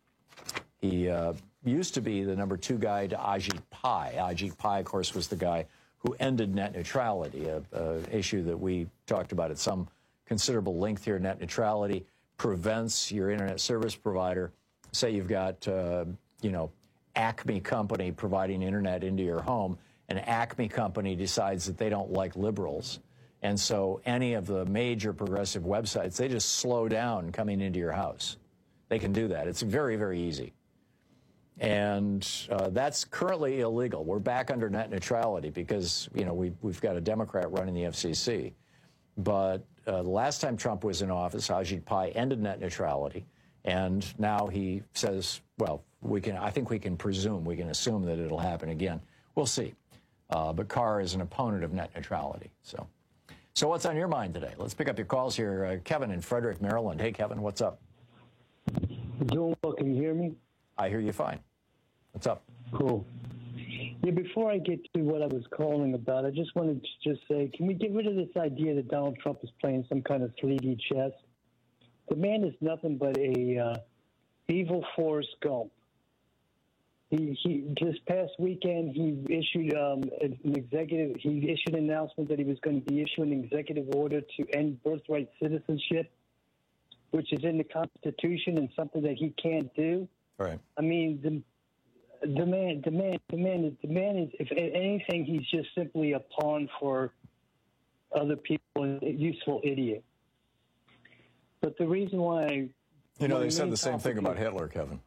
He uh, used to be the number two guy to Ajit Pai. Ajit Pai, of course, was the guy who ended net neutrality, a, a issue that we talked about at some considerable length here. Net neutrality prevents your internet service provider, say you've got, uh, you know, Acme Company providing internet into your home, and Acme Company decides that they don't like liberals. And so any of the major progressive websites, they just slow down coming into your house. They can do that. It's very, very easy. And uh, that's currently illegal. We're back under net neutrality because, you know, we, we've got a Democrat running the F C C. But uh, the last time Trump was in office, Ajit Pai ended net neutrality. And now he says, well, we can, I think we can presume, we can assume that it'll happen again. We'll see. Uh, but Carr is an opponent of net neutrality. So, so what's on your mind today? Let's pick up your calls here. Uh, Kevin in Frederick, Maryland. Hey, Kevin, what's up? Doing well. Can you hear me? I hear you fine. What's up? Cool. Yeah, before I get to what I was calling about, I just wanted to just say, can we get rid of this idea that Donald Trump is playing some kind of three D chess? The man is nothing but a uh, evil Forrest Gump. He, he this past weekend he issued um, an executive. He issued an announcement that he was going to be issuing an executive order to end birthright citizenship, which is in the Constitution and something that he can't do. Right. I mean, the the man, the man, the man, is, the man is. If anything, he's just simply a pawn for other people, a useful idiot. But the reason why, you know, they said the same thing about Hitler, Kevin.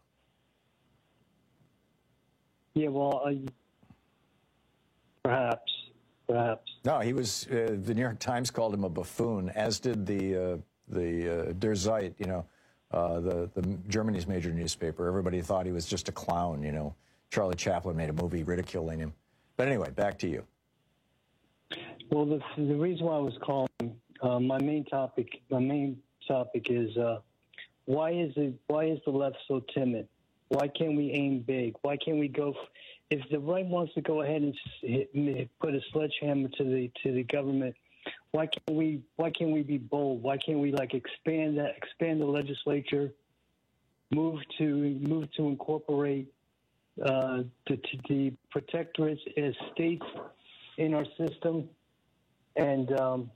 Yeah, well, uh, perhaps, perhaps. No, he was. Uh, the New York Times called him a buffoon, as did the uh, the uh, Der Zeit. You know, uh, the the Germany's major newspaper. Everybody thought he was just a clown. You know, Charlie Chaplin made a movie ridiculing him. But anyway, back to you. Well, the the reason why I was calling, uh, my main topic, my main topic is uh, why is it why is the left so timid? Why can't we aim big? Why can't we go? F- if the right wants to go ahead and hit, put a sledgehammer to the to the government, why can't we? Why can't we be bold? Why can't we like expand that? Expand the legislature, move to move to incorporate uh, the, to the protectorates as states in our system, and um,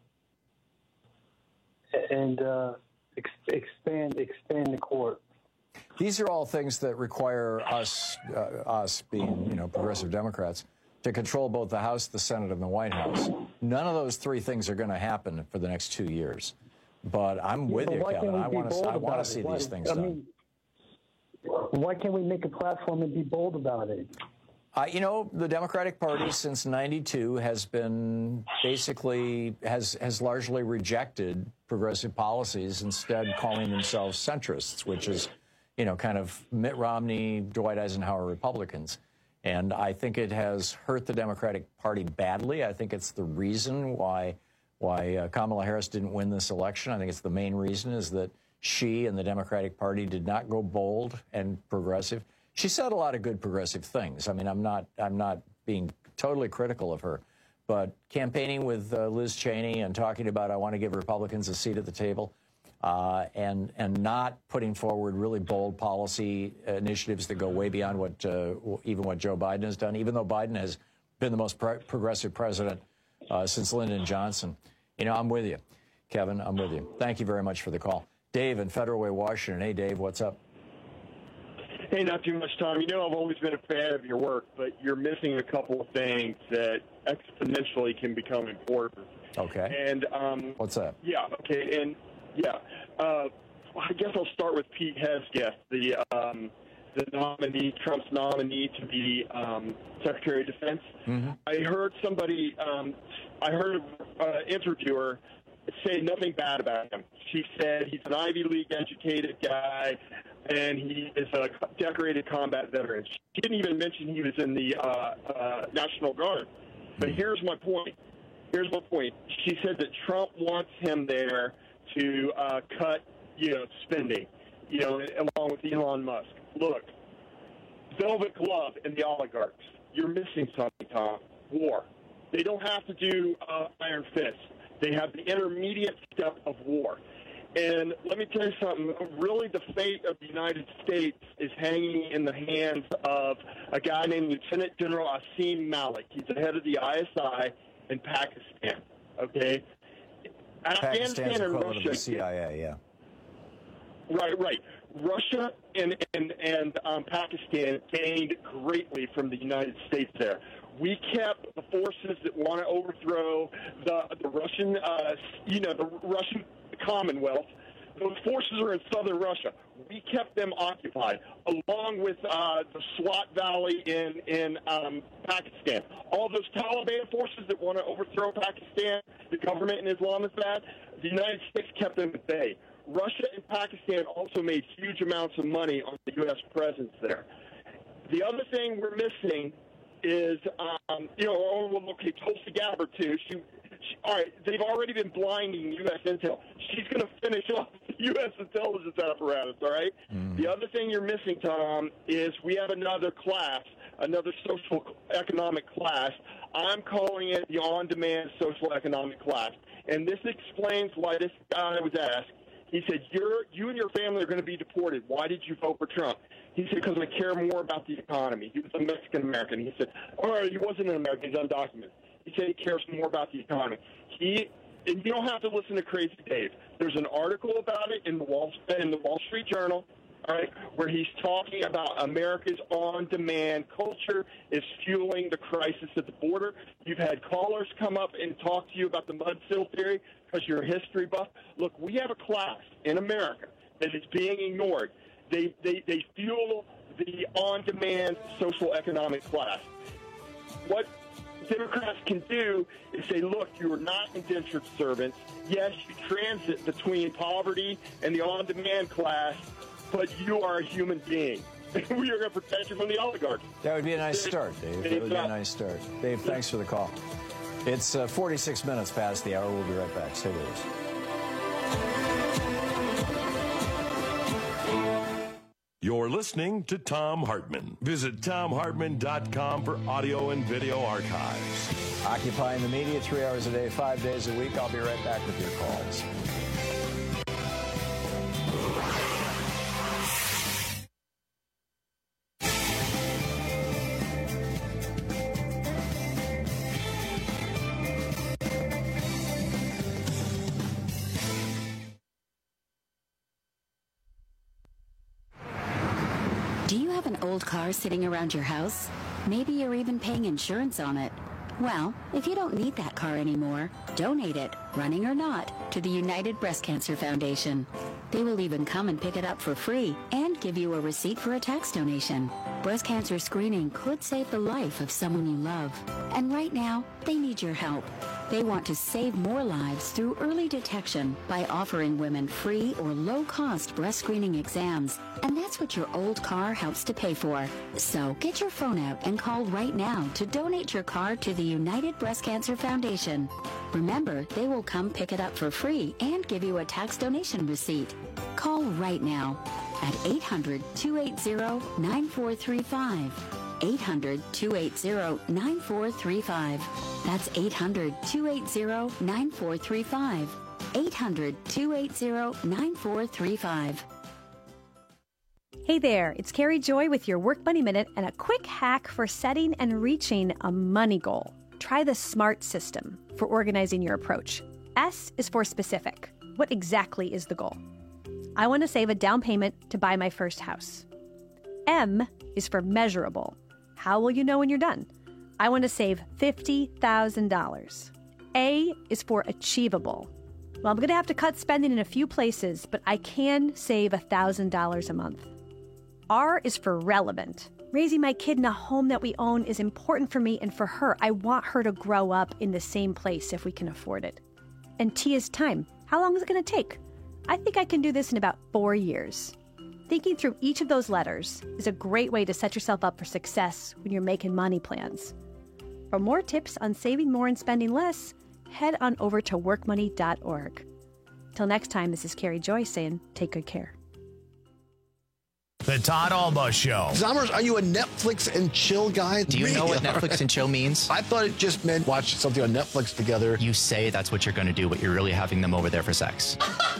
and uh, ex- expand expand the court. These are all things that require us, uh, us being, you know, progressive Democrats, to control both the House, the Senate, and the White House. None of those three things are going to happen for the next two years. But I'm with yeah, you, Kevin. I want to. I want to see why, these things I done. Mean, why can't we make a platform and be bold about it? Uh, you know, the Democratic Party since ninety-two has been basically has has largely rejected progressive policies, instead calling themselves centrists, which is, you know, kind of Mitt Romney, Dwight Eisenhower Republicans. And I think it has hurt the Democratic Party badly. I think it's the reason why why uh, Kamala Harris didn't win this election. I think it's the main reason is that she and the Democratic Party did not go bold and progressive. She said a lot of good progressive things. I mean, I'm not I'm not being totally critical of her, but campaigning with uh, Liz Cheney and talking about I want to give Republicans a seat at the table, Uh, and and not putting forward really bold policy initiatives that go way beyond what uh, even what Joe Biden has done, even though Biden has been the most pro- progressive president uh, since Lyndon Johnson. You know, I'm with you, Kevin. I'm with you. Thank you very much for the call. Dave in Federal Way, Washington. Hey, Dave, what's up? Hey, not too much time. You know, I've always been a fan of your work, but you're missing a couple of things that exponentially can become important. Okay. And um, what's that? Yeah. Okay. And yeah, uh, I guess I'll start with Pete Hegseth, the um, the nominee, Trump's nominee to be um, Secretary of Defense. Mm-hmm. I heard somebody, um, I heard an uh, interviewer say nothing bad about him. She said he's an Ivy League educated guy, and he is a decorated combat veteran. She didn't even mention he was in the uh, uh, National Guard. But here's my point. Here's my point. She said that Trump wants him there to uh, cut, you know, spending, you know, along with Elon Musk. Look, Velvet Glove and the oligarchs. You're missing something, Tom. War. They don't have to do uh, Iron Fist. They have the intermediate step of war. And let me tell you something. Really, the fate of the United States is hanging in the hands of a guy named Lieutenant General Asim Malik. He's the head of the I S I in Pakistan. Okay? Pakistan's Afghanistan and equivalent Russia. of the C I A, yeah. Right, right. Russia and and and um, Pakistan gained greatly from the United States there. We kept the forces that want to overthrow the the Russian, uh, you know, the Russian Commonwealth. Those forces are in southern Russia. We kept them occupied, along with uh, the Swat Valley in in um, Pakistan. All those Taliban forces that want to overthrow Pakistan, the government in Islamabad, the United States kept them at bay. Russia and Pakistan also made huge amounts of money on the U S presence there. The other thing we're missing is, um, you know, oh, well, okay, Tulsi Gabbard, too. She, she, all right, they've already been blinding U S intel. She's going to finish off the U S intelligence apparatus, all right? Mm. The other thing you're missing, Tom, is we have another class, another social economic class. I'm calling it the on-demand social economic class. And this explains why this guy was asked. He said, You're, you and your family are going to be deported. Why did you vote for Trump? He said, because I care more about the economy. He was a Mexican-American. He said, oh, he wasn't an American. He's undocumented. He said he cares more about the economy. He, and you don't have to listen to Crazy Dave. There's an article about it in the Wall, in the Wall Street Journal, all right, where he's talking about America's on-demand culture is fueling the crisis at the border. You've had callers come up and talk to you about the mud sill theory because you're a history buff. Look, we have a class in America that is being ignored. They, they, they fuel the on-demand social economic class. What Democrats can do is say, look, you are not indentured servants. Yes, you transit between poverty and the on-demand class, but you are a human being. We are going to protect you from the oligarchs. That would be a nice start, Dave. That would be a nice start. Dave, thanks for the call. It's uh, forty-six minutes past the hour. We'll be right back. Stay with us. You're listening to Thom Hartmann. Visit Thom Hartmann dot com for audio and video archives. Occupying the media three hours a day, five days a week. I'll be right back with your calls. Do you have an old car sitting around your house? Maybe you're even paying insurance on it. Well, if you don't need that car anymore, donate it, running or not, to the United Breast Cancer Foundation. They will even come and pick it up for free and give you a receipt for a tax donation. Breast cancer screening could save the life of someone you love. And right now, they need your help. They want to save more lives through early detection by offering women free or low-cost breast screening exams. And that's what your old car helps to pay for. So get your phone out and call right now to donate your car to the United Breast Cancer Foundation. Remember, they will come pick it up for free and give you a tax donation receipt. Call right now at eight hundred, two eight zero, nine four three five. eight hundred, two eight zero, nine four three five. That's eight hundred, two eight zero, nine four three five. eight hundred, two eight zero, nine four three five. Hey there, it's Carrie Joy with your Work Money Minute and a quick hack for setting and reaching a money goal. Try the SMART system for organizing your approach. S is for specific. What exactly is the goal? I want to save a down payment to buy my first house. M is for measurable. How will you know when you're done? I want to save fifty thousand dollars. A is for achievable. Well, I'm going to have to cut spending in a few places, but I can save one thousand dollars a month. R is for relevant. Raising my kid in a home that we own is important for me and for her. I want her to grow up in the same place if we can afford it. And T is time. How long is it going to take? I think I can do this in about four years. Thinking through each of those letters is a great way to set yourself up for success when you're making money plans. For more tips on saving more and spending less, head on over to work money dot org. Till next time, this is Carrie Joy saying, take good care. The Todd Alba Show. Zommers, are you a Netflix and chill guy? Do you Me? know what Netflix and chill means? I thought it just meant watch something on Netflix together. You say that's what you're going to do, but you're really having them over there for sex.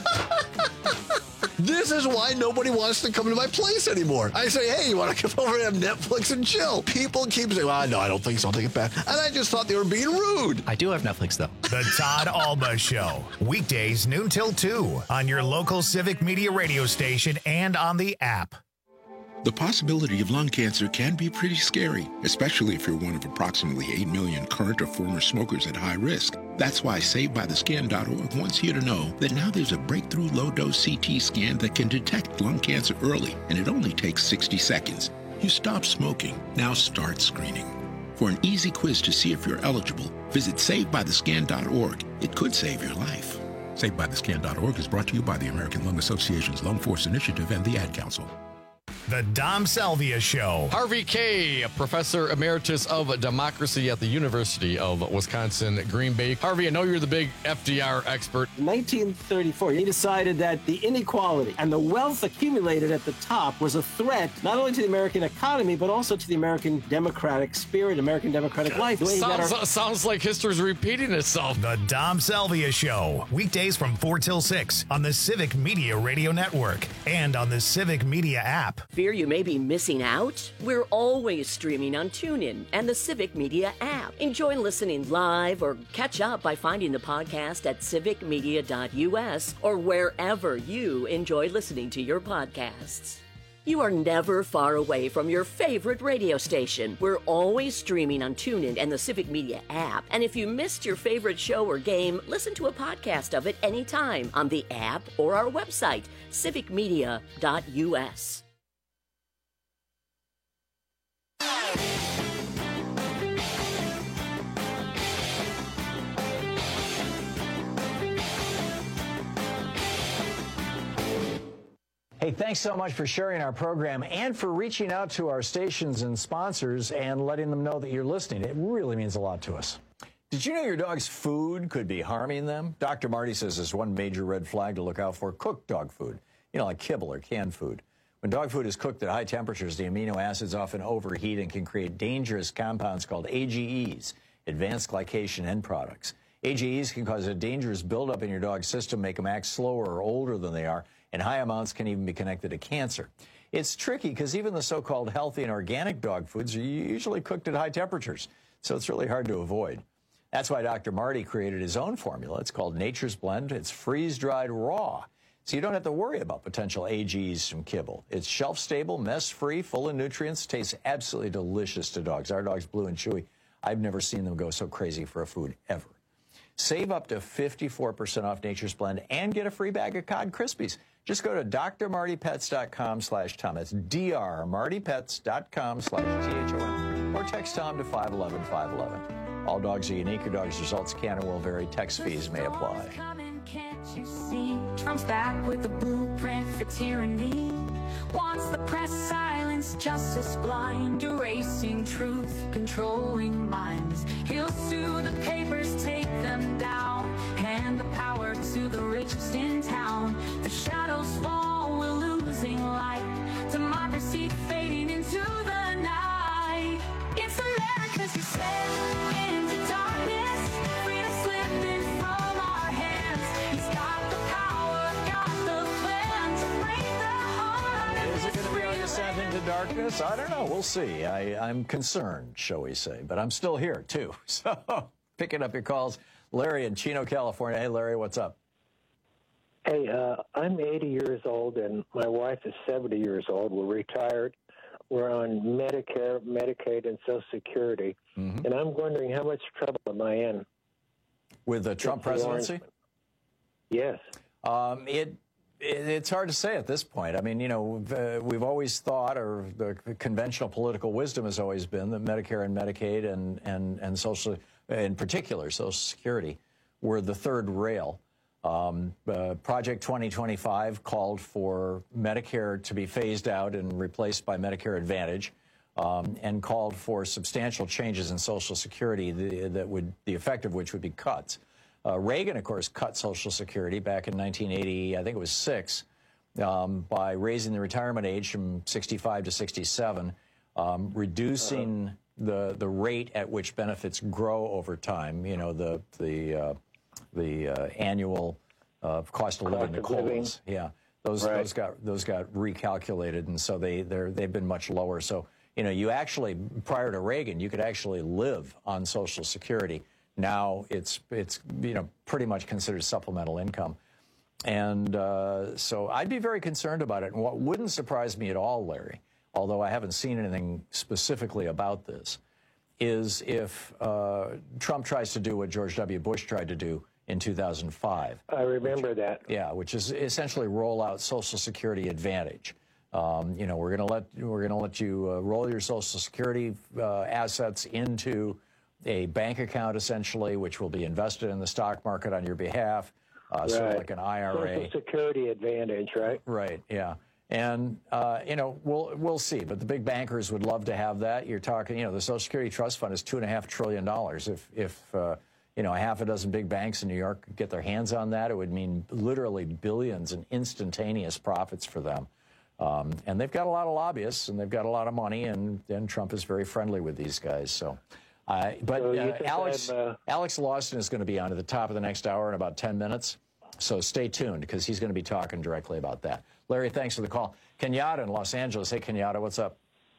This is why nobody wants to come to my place anymore. I say, hey, you want to come over and have Netflix and chill? People keep saying, well, no, I don't think so. I'll take it back. And I just thought they were being rude. I do have Netflix, though. The Todd Alba Show. Weekdays, noon till two on your local Civic Media radio station and on the app. The possibility of lung cancer can be pretty scary, especially if you're one of approximately eight million current or former smokers at high risk. That's why Saved By The Scan dot org wants you to know that now there's a breakthrough low-dose C T scan that can detect lung cancer early, and it only takes sixty seconds. You stop smoking, now start screening. For an easy quiz to see if you're eligible, visit Saved By The Scan dot org. It could save your life. Saved By The Scan dot org is brought to you by the American Lung Association's Lung Force Initiative and the Ad Council. The Dom Salvia Show. Harvey Kaye, Professor Emeritus of Democracy at the University of Wisconsin, Green Bay. Harvey, I know you're the big F D R expert. In nineteen thirty-four, he decided that the inequality and the wealth accumulated at the top was a threat not only to the American economy, but also to the American democratic spirit, American democratic life. The way he got Sounds, our- sounds like history's repeating itself. The Dom Salvia Show. Weekdays from four till six on the Civic Media Radio Network and on the Civic Media app. Fear you may be missing out? We're always streaming on TuneIn and the Civic Media app. Enjoy listening live or catch up by finding the podcast at civic media dot u s or wherever you enjoy listening to your podcasts. You are never far away from your favorite radio station. We're always streaming on TuneIn and the Civic Media app. And if you missed your favorite show or game, listen to a podcast of it anytime on the app or our website, civic media dot u s. Hey, thanks so much for sharing our program and for reaching out to our stations and sponsors and letting them know that you're listening. It really means a lot to us. Did you know your dog's food could be harming them? Doctor Marty says there's one major red flag to look out for: cooked dog food, you know, like kibble or canned food. When dog food is cooked at high temperatures, the amino acids often overheat and can create dangerous compounds called A G Es, advanced glycation end products. A G Es can cause a dangerous buildup in your dog's system, make them act slower or older than they are, and high amounts can even be connected to cancer. It's tricky because even the so-called healthy and organic dog foods are usually cooked at high temperatures, so it's really hard to avoid. That's why Doctor Marty created his own formula. It's called Nature's Blend. It's freeze-dried raw, so you don't have to worry about potential A G Es from kibble. It's shelf-stable, mess-free, full of nutrients, tastes absolutely delicious to dogs. Our dog's Blue and Chewy. I've never seen them go so crazy for a food ever. Save up to fifty-four percent off Nature's Blend and get a free bag of Cod Krispies. Just go to d r marty pets dot com slash Tom. That's d r marty pets dot com slash T H O M. Or text Tom to five one one, five one one. All dogs are unique. Your dog's results can and will vary. Text fees may apply. Can't you see? Trump's back with a blueprint for tyranny. Wants the press silenced, justice blind, erasing truth, controlling minds. He'll sue the papers, take them down, hand the power to the richest in town. The shadows fall, we're losing light. Democracy fading into the night. It's America's descent into darkness. Freedom slipping from our hands. He's got the power, got the plan to break the heart of Is it this going to be our free descent into darkness? I don't know. We'll see. I, I'm concerned, shall we say. But I'm still here, too. So picking up your calls. Larry in Chino, California. Hey, Larry, what's up? Hey, uh, I'm eighty years old, and my wife is seventy years old. We're retired. we're on Medicare, Medicaid, and Social Security. Mm-hmm. And I'm wondering how much trouble am I in? With the Trump presidency? Yes. Um, it, it it's hard to say at this point. I mean, you know, we've, uh, we've always thought, or the conventional political wisdom has always been that Medicare and Medicaid and, and, and Social, in particular, Social Security, were the third rail. Um, uh, Project twenty twenty-five called for Medicare to be phased out and replaced by Medicare Advantage, um, and called for substantial changes in Social Security the, that would, the effect of which would be cuts. Uh, Reagan, of course, cut Social Security back in nineteen eighty, I think it was six, um, by raising the retirement age from sixty-five to sixty-seven, um, reducing uh-huh. the the rate at which benefits grow over time. You know, the the uh, the uh, annual uh, cost of living, the C O L As. Yeah, those right. those got those got recalculated, and so they they're they've been much lower. So you know, you actually prior to Reagan, you could actually live on Social Security. Now it's it's you know pretty much considered supplemental income, and uh, so I'd be very concerned about it. And what wouldn't surprise me at all, Larry, although I haven't seen anything specifically about this, is if uh, Trump tries to do what George W. Bush tried to do in two thousand five. I remember which, that. Yeah, which is essentially roll out Social Security Advantage. Um, you know, we're going to let we're going to let you uh, roll your Social Security uh, assets into a bank account, essentially, which will be invested in the stock market on your behalf, uh, right. sort of like an I R A. Social Security Advantage, right? Right. Yeah. And, uh, you know, we'll we'll see. But the big bankers would love to have that. You're talking, you know, the Social Security Trust Fund is two and a half trillion dollars. If, if uh, you know, a half a dozen big banks in New York could get their hands on that, it would mean literally billions in instantaneous profits for them. Um, and they've got a lot of lobbyists, and they've got a lot of money, and, and Trump is very friendly with these guys. So, uh, but so uh, Alex uh... Alex Lawson is going to be on at the top of the next hour in about ten minutes. So stay tuned, because he's going to be talking directly about that. Larry, thanks for the call. Kenyatta in Los Angeles. Hey, Kenyatta, what's up?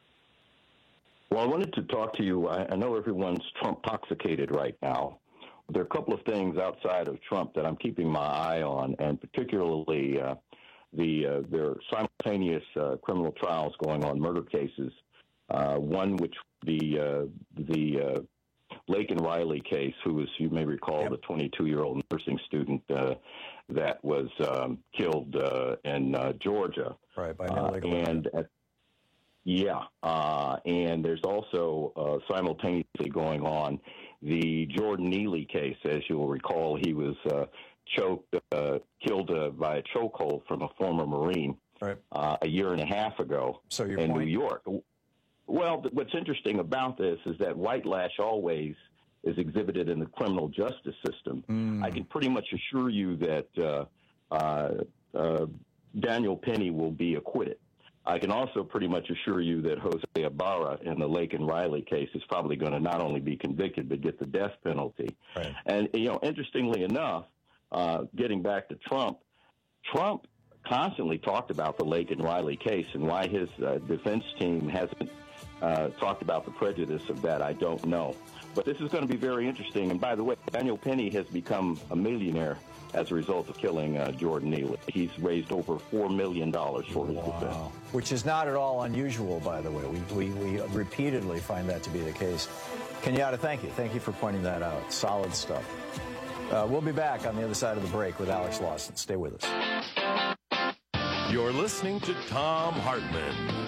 Well, I wanted to talk to you. I, I know everyone's Trump-toxicated right now. There are a couple of things outside of Trump that I'm keeping my eye on, and particularly uh, the uh, there are simultaneous uh, criminal trials going on, murder cases. Uh, one which the uh, the uh, Laken Riley case, who was, you may recall, yep. the twenty-two-year-old nursing student uh, that was um, killed uh, in uh, Georgia. Right, by uh, and at, yeah, uh, and there's also uh, simultaneously going on the Jordan Neely case. As you'll recall, he was uh, choked, uh, killed uh, by a chokehold from a former Marine right. uh, a year and a half ago so your in point? New York. Well, th- what's interesting about this is that white lash always is exhibited in the criminal justice system. Mm. I can pretty much assure you that uh, uh, uh, Daniel Penny will be acquitted. I can also pretty much assure you that Jose Ibarra in the Laken Riley case is probably going to not only be convicted but get the death penalty. Right. And, you know, interestingly enough, uh, getting back to Trump, Trump constantly talked about the Laken Riley case, and why his uh, defense team hasn't uh, talked about the prejudice of that, I don't know. But this is going to be very interesting. And by the way, Daniel Penny has become a millionaire as a result of killing uh, Jordan Neely. He's raised over four million dollars for his wow. defense. Which is not at all unusual, by the way. We, we, we repeatedly find that to be the case. Kenyatta, thank you. Thank you for pointing that out. Solid stuff. Uh, we'll be back on the other side of the break with Alex Lawson. Stay with us. You're listening to Thom Hartmann.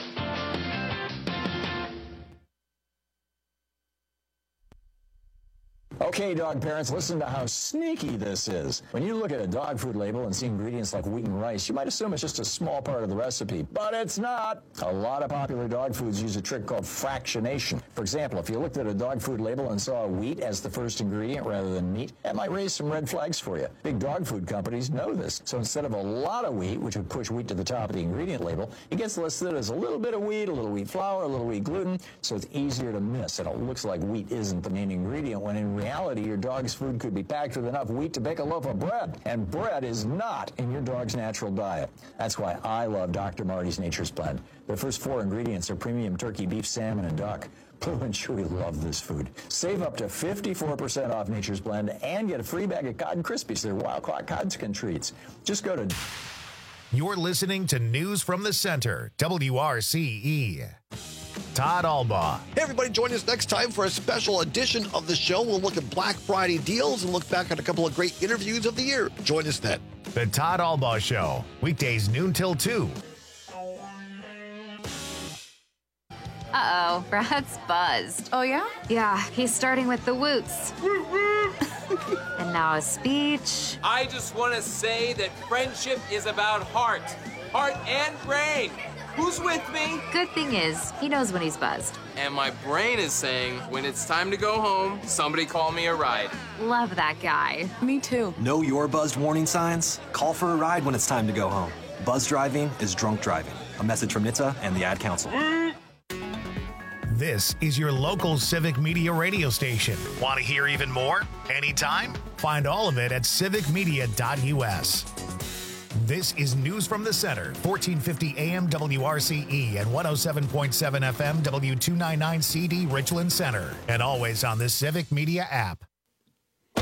Okay, dog parents, listen to how sneaky this is. When you look at a dog food label and see ingredients like wheat and rice, you might assume it's just a small part of the recipe, but it's not. A lot of popular dog foods use a trick called fractionation. For example, if you looked at a dog food label and saw wheat as the first ingredient rather than meat, that might raise some red flags for you. Big dog food companies know this, so instead of a lot of wheat, which would push wheat to the top of the ingredient label, it gets listed as a little bit of wheat, a little wheat flour, a little wheat gluten, so it's easier to miss, and it looks like wheat isn't the main ingredient, when in reality, reality, your dog's food could be packed with enough wheat to bake a loaf of bread, and bread is not in your dog's natural diet. That's why I love Doctor Marty's Nature's Blend. Their first four ingredients are premium turkey, beef, salmon, and duck. Blue and Chewy love this food. Save up to fifty-four percent off Nature's Blend and get a free bag of Cotton Krispies. They're wild-caught cotton treats. Just go to You're listening to News from the Center, W R C E. Todd Albaugh. Hey, everybody, join us next time for a special edition of the show. We'll look at Black Friday deals and look back at a couple of great interviews of the year. Join us then. The Todd Albaugh Show, weekdays noon till two. Uh-oh, Brad's buzzed. Oh, yeah? Yeah, he's starting with the woots. And now a speech. I just want to say that friendship is about heart. Heart and brain. Who's with me? Good thing is, he knows when he's buzzed. And my brain is saying, when it's time to go home, somebody call me a ride. Love that guy. Me too. Know your buzzed warning signs? Call for a ride when it's time to go home. Buzz driving is drunk driving. A message from N H T S A and the Ad Council. This is your local Civic Media radio station. Want to hear even more? Anytime? Find all of it at civic media dot U S. This is News from the Center, fourteen fifty A M W R C E and one oh seven point seven F M W two ninety-nine C D Richland Center, and always on the Civic Media app.